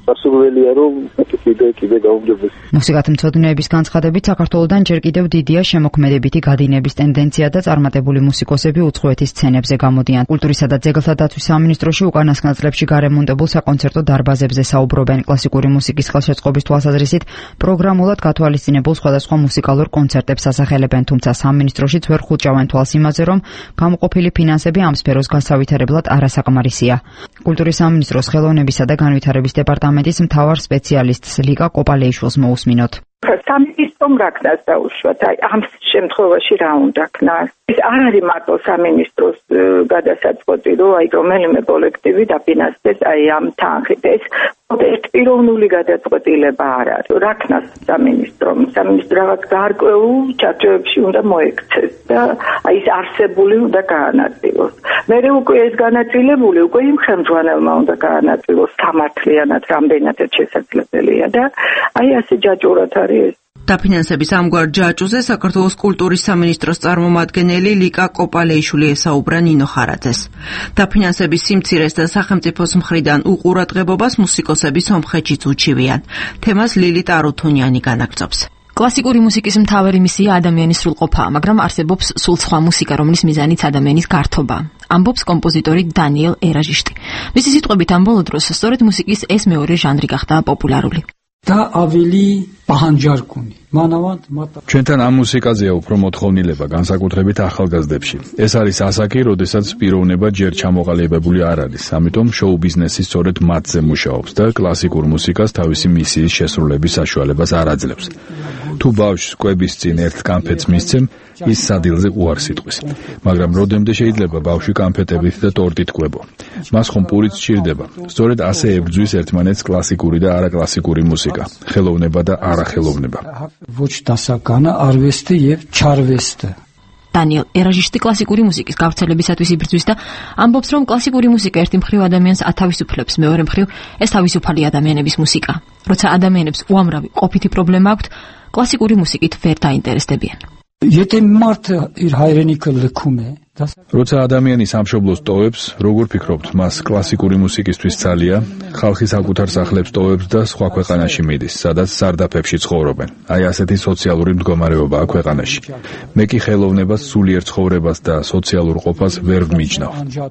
Speaker 6: სასურველია რომ კიდე გაუმჯობესდეს.
Speaker 2: მუსიკათმცოდნეების განცხადებით საქართველოდან ჯერ კიდევ დიდია შემოქმედებითი გადინების ტენდენცია და წარმატებული მუსიკოსები უცხოეთის სცენებზე გამოდიან. კულტურისა და ძეგლთა დაცვის სამინისტროში უკანასკნელ წლებში გარემონტებულ საკონცერტო დარბაზებზე საუბრობენ. კლასიკური მუსიკის ხელშეწყობის თვალსაზრისით პროგრამულად გათვალისწინებულ სხვადასხვა მუსიკალურ კონცერტებს ასახელებენ, თუმცა სამინისტროშიც ვერ ხუჭავენ თვალს იმაზე, რომ გამოყოფილი ფინანსები ამ სფეროს გასავითარებლად არასაკმარისია. კულტურის სამინისტროს ხელოვნებისა და განვითარების დეპარტამენტის მთავარ სპეციალისტს ლიკა კოპალეიშვილს მოусმინოთ.
Speaker 7: სამინისტრომ რა ქნას დაუშვათ, ამ შემთხვევაში რა უნდა ქნას? ეს არ არის მარტო სამინისტროს გადასაწყვეტი, რომ რომელიმე კოლექტივი დაფინანსდეს ამ თანხით. ეს ერთპიროვნული გადაწყვეტილება არ არის. რა ქნას სამინისტრომ? სამინისტრო რაღაც გარკვეულ ჩარჩოებში უნდა მოექცეს და ის არსებული უნდა გაანაწილოს. მერე უკვე ეს განაწილებული უკვე იმ ხელმძღვანელმა უნდა გაანაწილოს სამართლიანად, რამდენად შესაძლებელია და ასე ჯაჭვურად არის.
Speaker 13: დაფინანსების ამგვარ ჯაჭვზე საქართველოს კულტურის სამინისტროს წარმომადგენელი ლიკა კოპალეიშვილი ესაუბრა ნინო ხარაძეს. დაფინანსების სიმცირეს და სახელმწიფოს მხრიდან უყურადღებობას მუსიკოსები სომხეთშიც უჩივიან. თემას ლილიტ არუთუნიანი განაგრძობს.
Speaker 8: კლასიკური მუსიკის მთავარი მისია ადამიანის სრულყოფაა, მაგრამ არსებობს სულ სხვა მუსიკა, რომლის მიზანიც ადამიანის გართობა. ამბობს კომპოზიტორი დანიელ ერაჟიშტი. მისი სიტყვებით ამ ბოლო დროს სწორედ მუსიკის ეს მეორე ჟანრი გახდა პოპულარული.
Speaker 10: და აველი პაჰანჯარკუნი მანავად მატა
Speaker 1: ჩვენთან ამ მუსიკაზეა უფრო მოთხოვნილება განსაკუთრებით ახალგაზრდებში. ეს არის ასაკი, როდესაც პიროვნება ჯერ ჩამოყალიბებული არ არის, ამიტომ შოუ ბიზნესი სწორედ მათზე მუშაობს და კლასიკურ მუსიკას თავისი მისიის შესრულების საშუალებას არ აძლევს. თუ ბავშვს კვების წინ ერთ კანფეტს მისცემ, ის სადილზე უარს იტყვის. მაგრამ როდემდე შეიძლება ბავშვი კანფეტებით და ტორტით კვებო? მას ხომ პურიც სჭირდება. სწორედ ასე ებრძვის ერთმანეთს კლასიკური და არაკლასიკური მუსიკა, ხელოვნება და არახელოვნება.
Speaker 10: ոչ დასაგანა არვესტე եւ ჩარვესტე.
Speaker 8: დანიელ ერაჟიშტი კლასიკური მუსიკის გავრცელებისათვის იბრძვის და ამბობს, რომ კლასიკური მუსიკა ერთი მხრივ ადამიანს ათავისუფლებს, მეორე მხრივ ეს თავისუფალი ადამიანების მუსიკა. როცა ადამიანებს უამრავი ყოფითი პრობლემა აქვთ, კლასიკური მუსიკით ვერ დაინტერესდებიან.
Speaker 10: եթե մարդ իր հայրենիքը լքում է,
Speaker 1: როცა ადამიანი სამშობლოს ტოვებს, როგორ ფიქრობთ, მას კლასიკური მუსიკისთვის ძალია, ხალხი საკუთარ სახლებს ტოვებს და სხვა ქვეყანაში მიდის, სადაც სარდაფებში ცხოვრობენ. აი ასეთი სოციალური მდგომარეობაა ქვეყანაში. მე კი ხელოვნებას, სულიერ ცხოვრებას და სოციალურ ყოფას ვერ ვმიჯნავ.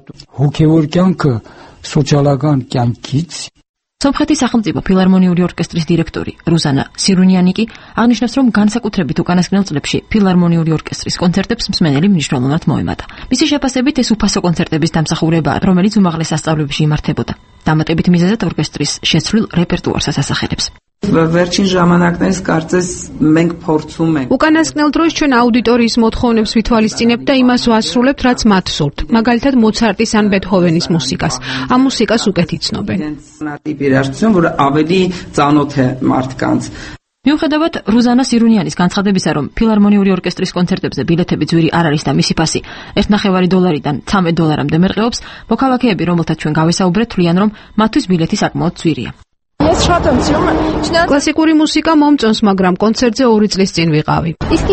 Speaker 10: հոգևոր կյանքը սոցիալական կյանքից
Speaker 8: სომხეთის სახელმწიფო ფილარმონიული ორკესტრის დირექტორი რუზანა სირუნიანი კი აღნიშნავს, რომ განსაკუთრებით უკანასკნელ წლებში ფილარმონიული ორკესტრის კონცერტებს მსმენელი მნიშვნელოვნად მოემატა. მისი შეფასებით ეს უფასო კონცერტების დამსახურებაა, რომელიც უმაღლეს სასწავლებლებში იმართებოდა. დამატებით მიზეზად ორკესტრის შეცვლილ რეპერტუარსაც ასახელებს.
Speaker 11: Վերջին ժամանակներից կարծես մենք փորձում ենք.
Speaker 25: უკანასკნელ დროს ჩვენ აუდიტორიის მოთხოვნებს ვითვალისწინებთ და იმას ვასრულებთ, რაც მათ სურთ. მაგალითად მოცარტის ან ბეთჰოვენის მუსიკას. ამ მუსიკას უკეთ იცნობენ.
Speaker 11: որ ավելի ծանոթ է մարդկանց.
Speaker 8: მიუხედავად რუზანა სირუნიანის განცხადებისა, რომ ფილარმონიული ორკესტრის კონცერტებზე ბილეთები ძვირი არ არის და მისი ფასი $1.50-დან $13-მდე მერყეობს, მოქალაქეები, რომელთაც ჩვენ გავესაუბრეთ, თვლიან, რომ მათთვის ბილეთი საკმაოდ ძვირია.
Speaker 25: კლასიკური მუსიკა მომწონს, მაგრამ კონცერტზე 2 წლის წინ ვიყავი.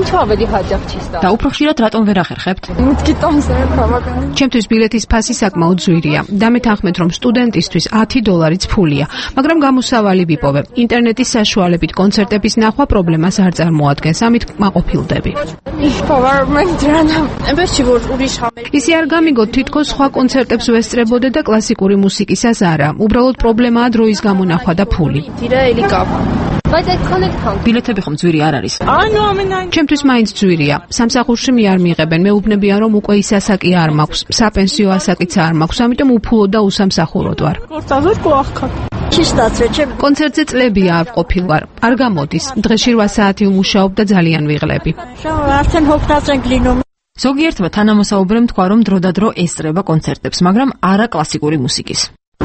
Speaker 8: და უფრო ხშირად რატომ ვერ ახერხებთ?
Speaker 25: ჩემთვის ბილეთის ფასი საკმაოდ ძვირია. დამეთანხმეთ, რომ სტუდენტისთვის $10 ფულია, მაგრამ გამოსავალი ვიპოვებ. ინტერნეტის საშუალებით კონცერტების ნახვა პრობლემას არ წარმოადგენს, ამით კმაყოფილდები. ისე არ გამიგოთ, თითქოს სხვა კონცერტებს ვესწრებოდე და კლასიკური მუსიკისას არა. უბრალოდ პრობლემაა დროის გამონახვა და ფული.
Speaker 8: ბილეთები ხომ ძვირი არ არის?
Speaker 25: ჩემთვის მაინც ძვირია. სამსახურში მე არ მიიღებენ. მეუბნებიან, რომ უკვე ის ასაკი არ მაქვს. საპენსიო ასაკიც არ მაქვს, ამიტომ უფულოდ და უსამსახუროდ ვარ. კონცერტზე წლებია არ ყოფილ ვარ. არ გამოდის. დღეში 8 საათი ვმუშაობ და ძალიან ვიღლები.
Speaker 8: ზოგიერთმა თანამოსაუბრემ თქვა, რომ დროდადრო ესწრება კონცერტებს, მაგრამ არა კლასიკური მუსიკის.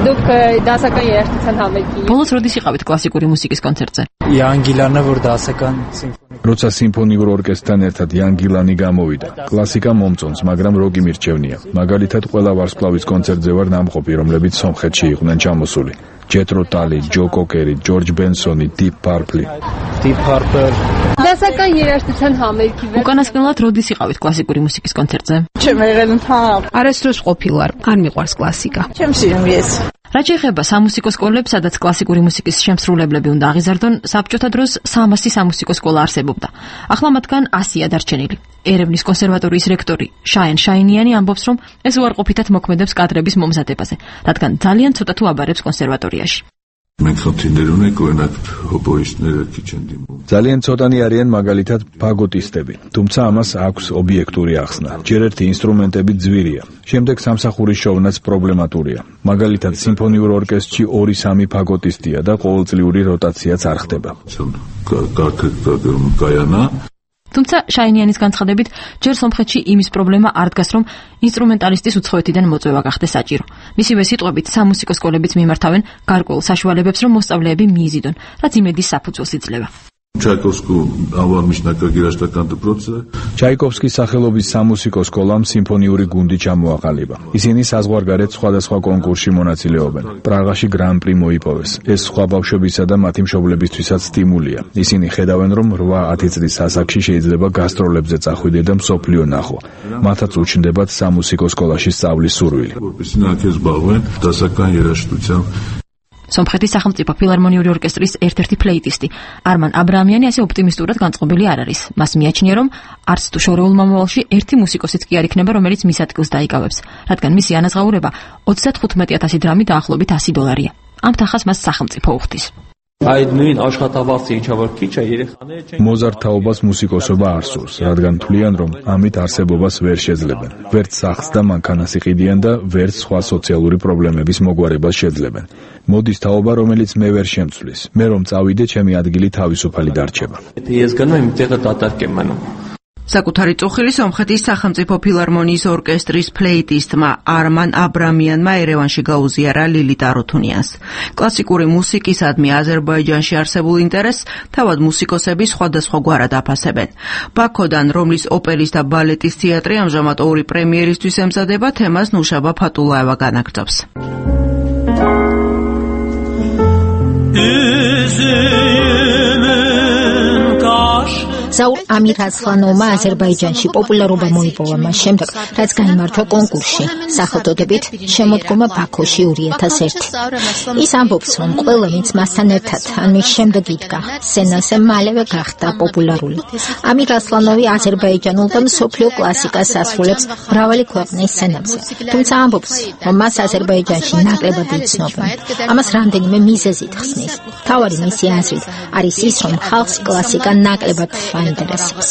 Speaker 8: ბოლოს როდის იყავით კლასიკური მუსიკის კონცერტზე?
Speaker 10: იანგილანა որ դասական სიმფონიკა.
Speaker 1: როცა სიმფონიურ ორკესტრთან ერთად იანგილანი გამოვიდა. კლასიკა მომწონს, მაგრამ როკი მირჩევნია. მაგალითად, ყველა ვარსკვლავის კონცერტზე ვარ ნამყოფი, რომლებიც სომხეთში იყვნენ ჩამოსული. ჯეტრო ტალი, ჯო კოკერი, ჯორჯ ბენსონი, დიპ პარპლი.
Speaker 8: უკანასკნელად როდის იყავით კლასიკური მუსიკის კონცერტზე?
Speaker 25: არასდროს ყოფილვარ, არ მიყვარს კლასიკა.
Speaker 8: რაც შეეხება სამუსიკო სკოლებს, სადაც კლასიკური მუსიკის შემსრულებლები უნდა აღიზარდონ, საბჭოთა დროს 300 სამუსიკო სკოლა არსებობდა. ახლა მათგან 100-ია დარჩენილი. ერევნის კონსერვატორიის რექტორი შაენ შაინიანი ამბობს, რომ ეს უარყოფითად მოქმედებს კადრების მომზადებაზე, რადგან ძალიან ცოტა თუ აბარებს კონსერვატორიაში.
Speaker 1: ძალიან ცოტანი არიან მაგალითად ფაგოტისტები, თუმცა ამას აქვს ობიექტური ახსნა. ჯერ ერთი ინსტრუმენტები ძვირია. შემდეგ სამსახურის შოვნაც პრობლემატურია. მაგალითად სიმფონიურ ორკესტრში 2-3 ფაგოტისტია და ყოველწლიური როტაციაც არ ხდება.
Speaker 8: თუმცა შაინიანის განცხადებით, ჯერ სომხეთში იმის პრობლემა არ დგას, რომ ინსტრუმენტალისტის უცხოეთიდან მოწვევა გახდეს საჭირო. მისივე სიტყვებით, სამუსიკო სკოლებიც მიმართავენ გარკვეულ საშუალებებს, რომ მოსწავლეები მიიზიდონ, რაც იმედის საფუძველს იძლევა.
Speaker 1: ჩაიკოვსკის სახელობის სამუსიკო სკოლამ სიმფონიური გუნდი ჩამოაყალიბა. ისინი საზღვარგარეთ სხვადასხვა კონკურსში მონაწილეობენ. პრაღაში გრან-პრი მოიპოვეს. ეს სხვა ბავშვებისა და მათი მშობლებისთვისაც სტიმულია. ისინი ხედავენ, რომ 8-10 წლის ასაკში შეიძლება გასტროლებზე წახვიდე და მსოფლიო ნახო. მათაც უჩნდებათ სამუსიკო სკოლაში სწავლის სურვილი.
Speaker 8: სომხეთის სახელმწიფო ფილარმონიული ორკესტრის ერთ-ერთი ფლეიტისტი არმან აბრამიანი ასე ოპტიმისტურად განწყობილი არ არის. მას მიაჩნია, რომ არც თუ შორეულ მომავალში ერთი მუსიკოსიც კი არ იქნება, რომელიც მის ადგილს დაიკავებს, რადგან მისი ანაზღაურება 35,000 დრამი დაახლოებით $100. ამ თანხას მას სახელმწიფო უხდის.
Speaker 1: მოზარდ თაობას მუსიკოსობა არ სურს, რადგან თვლიან, რომ ამით არსებობას ვერ შეძლებენ. ვერც სახლს და მანქანას იყიდიან და ვერც სხვა სოციალური პრობლემების მოგვარებას შეძლებენ. მოდის თაობა, რომელიც მე ვერ შემცვლის. მე რომ წავიდე, ჩემი ადგილი თავისუფალი დარჩება.
Speaker 13: საკუთარი წუხილი სომხეთის სახელმწიფო ფილარმონიის ორკესტრის ფლეიტისტმა არმან აბრამიანმა ერევანში გაუზიარა ლილიტ არუთუნიანს. კლასიკური მუსიკისადმი აზერბაიჯანში არსებულ ინტერესს თავად მუსიკოსები სხვადასხვაგვარად აფასებენ. ბაქოდან, რომლის ოპერის და ბალეტის თეატრი ამჟამად 2 პრემიერისთვის ემზადება, თემას ნუშაბა ფატულაევა განაგრძობს.
Speaker 22: ზაურ ამირასლანოვმა აზერბაიჯანში პოპულარობა მოიპოვა მას შემდეგ, რაც გაიმარჯვა კონკურსში სახელწოდებით შემოდგომა ბაქოში 2001. ის ამბობს, რომ ყველა ვინც მასთან ერთად ან მის შემდეგ იდგა სცენაზე, მალევე გახდა პოპულარული. ამირასლანოვი აზერბაიჯანულ და მსოფლიო კლასიკას ასრულებს მრავალი ქვეყნის სცენებზე, თუმცა ამბობს, რომ მას აზერბაიჯანში ნაკლებად იცნობენ. ამას რამდენიმე მიზეზით ხსნის. მთავარი მისი აზრით არის ის, რომ ხალხს კლასიკა ნაკლებად აინტერესებს.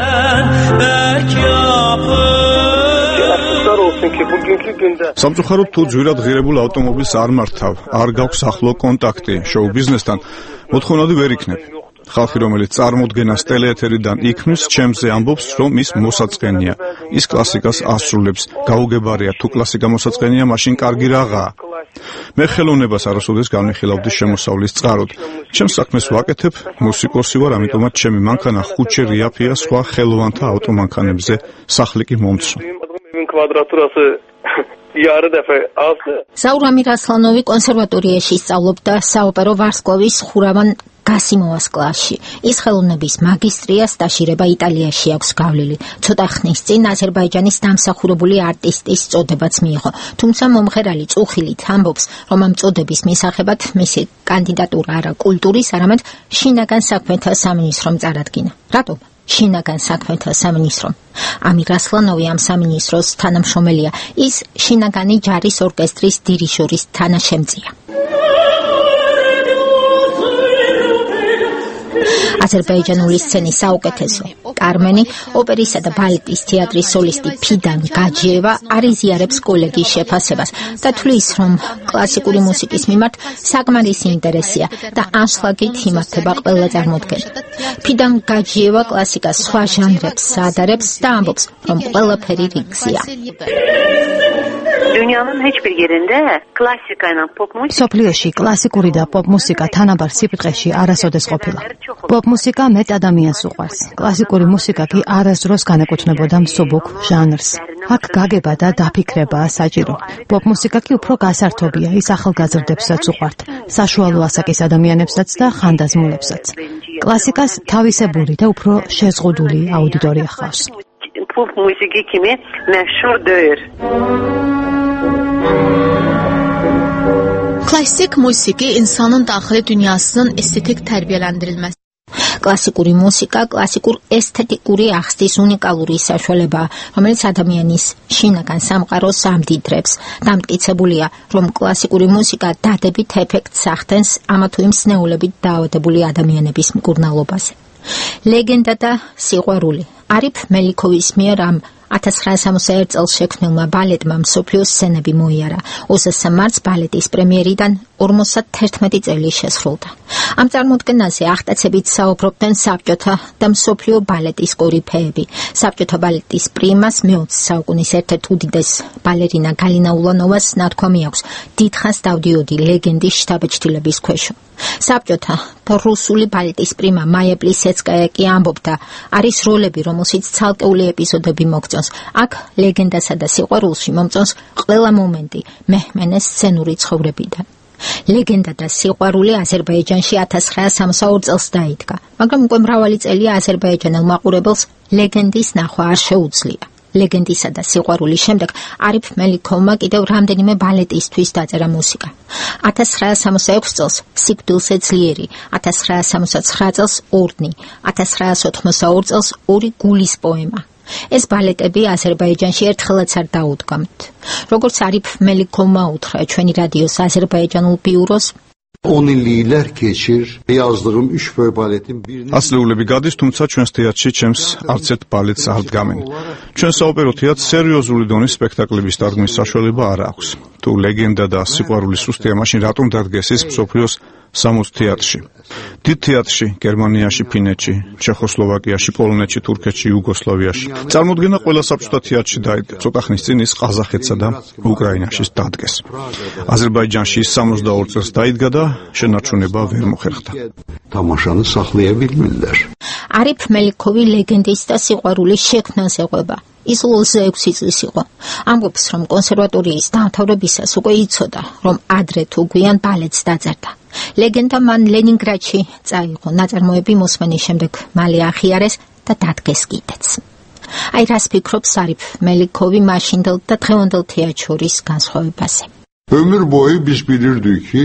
Speaker 9: სამწუხაროდ თუ ძვირად ღირებულ ავტომობილს არ მართავ, არ გაქვს ახლო კონტაქტი შოუ ბიზნესთან, მოთხოვნადი ვერ იქნებ. ხალხი, რომელიც წარმოდგენას ტელეეთერიდან იქმნის, ჩემზე ამბობს, რომ ის მოსაწყენია. ის კლასიკას ასრულებს, გაუგებარია, თუ კლასიკა მოსაწყენია, მაშინ კარგი რაღაცაა. მე ხელოვნებას არასოდეს განვიხილავდი შემოსავლის წყაროდ. ჩემს საქმეს ვაკეთებ, მუსიკოსი ვარ, ამიტომაც ჩემი მანქანა 5 რიაფია სხვა ხელოვანთა ავტომანქანებზე, სახლი კი მომცრო.
Speaker 22: ზაურ ამირასლანოვი კონსერვატორიაში სწავლობდა საოპერო ვარსკვლავის ხურავან გასიმოვას კლასში. ის ხელოვნების მაგისტრია სტაჟირება იტალიაში აქვს გავლილი. ცოტა ხნის წინ აზერბაიჯანის დამსახურებული არტისტის წოდებაც მიიღო. თუმცა მომღერალი წუხილით ამბობს, რომ ამ წოდების მისაღებად მისი კანდიდატურა არა კულტურის, არამედ შინაგან საქმეთა სამინისტრომ წარადგინა. რატო? შინაგან საქმეთა სამინისტრომ. ამირასლანოვი ამ სამინისტროს თანამშრომელია. ის შინაგანი ჯარის ორკესტრის დირიჟორის თანაშემწეა. აზერბაიჯანული სცენის საუკეთესო კარმენი, ოპერისა და ბალეტის თეატრის სოლისტი ფიდან გაჯიევა არიზიარებს კოლეგის შეფასებას და თვლის, რომ კლასიკური მუსიკის მიმართ საკმარისი ინტერესია და ანშლაგით იმართება ყველა წარმოდგენა. ფიდან გაჯიევა კლასიკას სხვა ჟანრებს საადარებს და ამბობს, რომ ყველაფერი რიგზია.
Speaker 12: Dünyanın heç bir yerində klassika ilə pop musika
Speaker 16: სოფლიოში კლასიკური და პოპ მუსიკა თანაბარ სიბრტყეში არასოდეს ყოფილა. პოპ მუსიკა მეტ ადამიანს უყვარს. კლასიკური მუსიკა კი არასდროს განეკუთვნებოდა მსუბუქ ჟანრს. აქ გაგება და დაფიქრებაა საჭირო. პოპ მუსიკა კი უფრო გასართობია, ის ახალგაზრდებსაც უყვართ, საშუალო ასაკის ადამიანებსაც და ხანდაზმულებსაც. კლასიკას თავისებური და უფრო შეზღუდული აუდიტორია ჰყავს.
Speaker 12: Pop musiki kimi məşhur deyil.
Speaker 15: Klassik musiqi insanın daxili dünyasının estetik tərbiyələndirilməsi.
Speaker 22: კლასიკური მუსიკა კლასიკურ ესთეტიკური ახსნის უნიკალური საშუალებაა, რომელიც ადამიანის შინაგან სამყაროს ამდიდრებს. დამტკიცებულია, რომ კლასიკური მუსიკა დადებით ეფექტს ახდენს ამა თუ იმ სნეულებით დაავადებული ადამიანების მკურნალობაზე. ლეგენდა და სიყვარული. არიფ მელიქოვის მიერ ამ 1961 წელს შექმნილმა ბალეტმა მსოფლიო სცენები მოიარა. 20 მარტს ბალეტის პრემიერიდან 51 წელი შესრულდა. ამ წარმოდგენაზე აღტაცებით საუბრობდნენ საბჭოთა და მსოფლიო ბალეტის კორიფეები. საბჭოთა ბალეტის პრიმას მე-20 საუკუნის ერთ-ერთ უდიდეს ბალერინა გალინა ულანოვას ნათქვამი აქვს: დიდხანს დავდიოდი ლეგენდის შთაბეჭდილების ქვეშ. საბჭოთა და რუსული ბალეტის პრიმა მაია პლისეცკაია კი ამბობდა, არის როლები, რომელშიც ცალკეული ეპიზოდები მოგწონს. აქ ლეგენდასა და სიყვარულში მომწონს ყველა მომენტი მეჰმენეს სცენური ცხოვრებიდან. ლეგენდა და სიყვარული აზერბაიჯანში 1962 წელს დაიდგა, მაგრამ უკვე მრავალი წელია აზერბაიჯანელ მაყურებელს ლეგენდის ნახვა არ შეუძლია. ლეგენდისა და სიყვარულის შემდეგ არიფ მელიქოვმა კიდევ რამდენიმე ბალეტისთვის დაწერა მუსიკა. 1966 წელს სიკვდილზე ძლიერი, 1969 წელს ორდნი, 1982 წელს ორი გულის პოემა. ეს ბალეტები აზერბაიჯანში ერთხელაც არ დაუდგამთ. როგორც არიფ მელიქოვმა უთხრა ჩვენი რადიოს აზერბაიჯანულ ბიუროს,
Speaker 17: On illiklər keçir. Yazdığım 3 böyük baletin birini
Speaker 9: ასლეულები გადის, თუმცა ჩვენს თეატრში ჩემს არც ერთ ბალეტს არ დგამენ. ჩვენ საოპერო თეატრს სერიოზული დონის სპექტაკლების დადგმის საშუალება არ აქვს. თუ ლეგენდა და სიყვარულის სუსტია, მაშინ რატომ დადგეს ის მსოფლიოს 60 თეატრში? დიდ თეატრში, გერმანიაში, ფინეთში, ჩეხოსლოვაკიაში, პოლონეთში, თურქეთში, იუგოსლავიაში. წარმოდგენა ყველა საბჭოთა თეატრში დაიდგა. ცოტა ხნის წინ ის ყაზახეთსა და უკრაინაში დადგეს. აზერბაიჯანში 62 წელს დაიდგა და შენარჩუნება ვერ მოხერხდა.
Speaker 17: tamaşanı saxlaya bilmirlər.
Speaker 22: არიფ მელიქოვი ლეგენდის და სიყვარულის შექმნას ეყვება. ის 26 წლის იყო. ამბობს, რომ კონსერვატორიის დამთავრებისას უკვე იცოდა, რომ ადრე თუ გვიან ბალეტს დაწერდა. ლეგენდა მან ლენინგრადში წაიღო. ნაწარმოები მოსმენის შემდეგ მალე აღიარეს და დადგეს კიდეც. აი რას ფიქრობს არიფ მელიქოვი მაშინდელ და დღევანდელ თეატრს შორის განსხვავებაზე.
Speaker 17: Ömür boyu biz bilirdik ki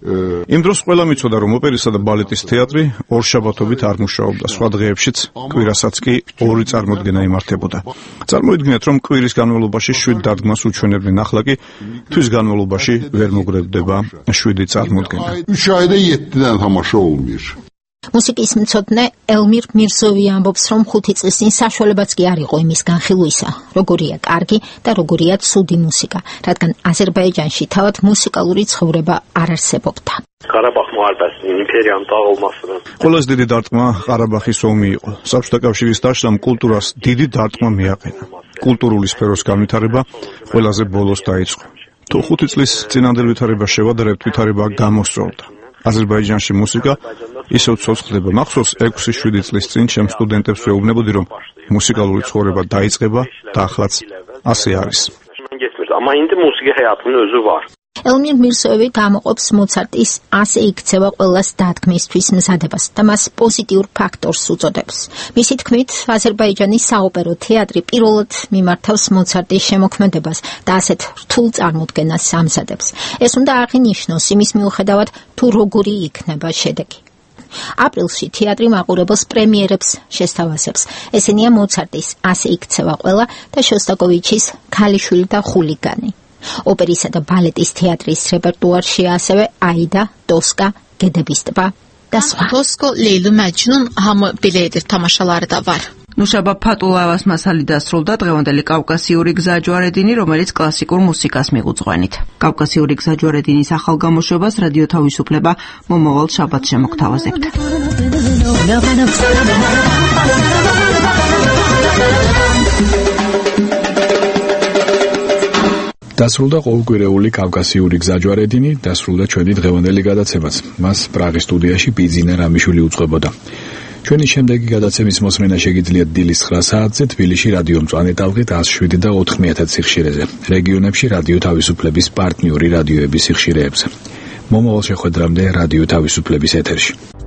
Speaker 9: იმ დროს ყველა მიცოდა, რომ ოპერისა და ბალეტის თეატრი ორშაბათობით არ მუშაობდა. სხვა დღეებშიც კვირასაც კი ორი წარმოდგენა იმართებოდა. წარმოიდგინეთ, რომ კვირის განმავლობაში 7 დადგმას უჩვენებდნენ, ახლა კი თვის განმავლობაში ვერ მოგრებდება 7 წარმოდგენა.
Speaker 17: 3 ayda 7-dən tamaşa olmuyor.
Speaker 22: მუსიკის მცოდნე ელმირ მირზოვი ამბობს, რომ 5 წლის წინ საშუალებაც კი არ იყო იმის განხილვისა, როგორია კარგი და როგორია ცუდი მუსიკა, რადგან აზერბაიჯანში თავად მუსიკალური ცხოვრება არ არსებობდა.
Speaker 18: Qarabağ müharibəsinin, imperiyanın dağılmasının.
Speaker 9: Ყველაზე დიდი დარტყმა ყარაბაღის ომი იყო. საბჭოთა კავშირის დაშლამ კულტურას დიდი დარტყმა მიაყენა. კულტურული სფეროს განვითარება ყველაზე ბოლოს დაიწყო. თუ 5 წლის წინანდელ ვითარებას შევადარებთ, ვითარება გამოსწორდა. აზერბაიჯანში მუსიკა ისევ ცოცხლდება. მახსოვს 6-7 წლის წინ ჩემ სტუდენტებს ვეუბნებოდი, რომ მუსიკალური ცხოვრება დაიწყება და ახლაც ასე არის.
Speaker 18: Amma indi musiqi həyatının özü var.
Speaker 22: ელმირ მირზოვი გამოყოფს მოცარტის ასე იქცევა ყველას დადგმისთვის მზადებას და მას პოზიტიურ ფაქტორს უწოდებს. მისი თქმით, აზერბაიჯანის საოპერო თეატრი პირველად მიმართავს მოცარტის შემოქმედებას და ასეთ რთულ წარმოდგენას ამზადებს. ეს უნდა აღინიშნოს იმის მიუხედავად, თუ როგორი იქნება შედეგი. აპრილში თეატრი მაყურებელს პრემიერებს შესთავაზებს. ესენია მოცარტის ასე იქცევა ყველა და შოსტაკოვიჩის ქალიშვილი და ხულიგანი. ოპერისა და ბალეტის თეატრის რეპერტუარში ასევე აიდა, დოსკა, გედების ტბა და სხვა.
Speaker 15: Tosko, Leylu Məcnun hamı belə edir, tamaşaları da var.
Speaker 13: ნუშაბა ფატულავას მასალი დასრულდა დღევანდელი კავკასიური გზაჯვარედინი, რომელიც კლასიკურ მუსიკას მიღუძღვენით. კავკასიური გზაჯვარედინის ახალ გამოშვებას რადიო თავისუფლება მომავალ შაბათს შემოგთავაზებთ.
Speaker 1: დასრულდა ყოველკვირეული კავკასიური გზაჯვარედინი, დასრულდა ჩვენი დღევანდელი გადაცემაც. მას პრაღის სტუდიაში ბიძინა რამიშვილი უძღვებოდა. ჩვენი შემდეგი გადაცემის მოსმენა შეგიძლიათ დილის 9 საათზე თბილისში რადიო მწვანე ტალღით 107 და 9000 სიხშირეზე, რეგიონებში რადიო თავისუფლების პარტნიორი რადიოების სიხშირეებზე. მომავალ შეხვედრამდე რადიო თავისუფლების ეთერში.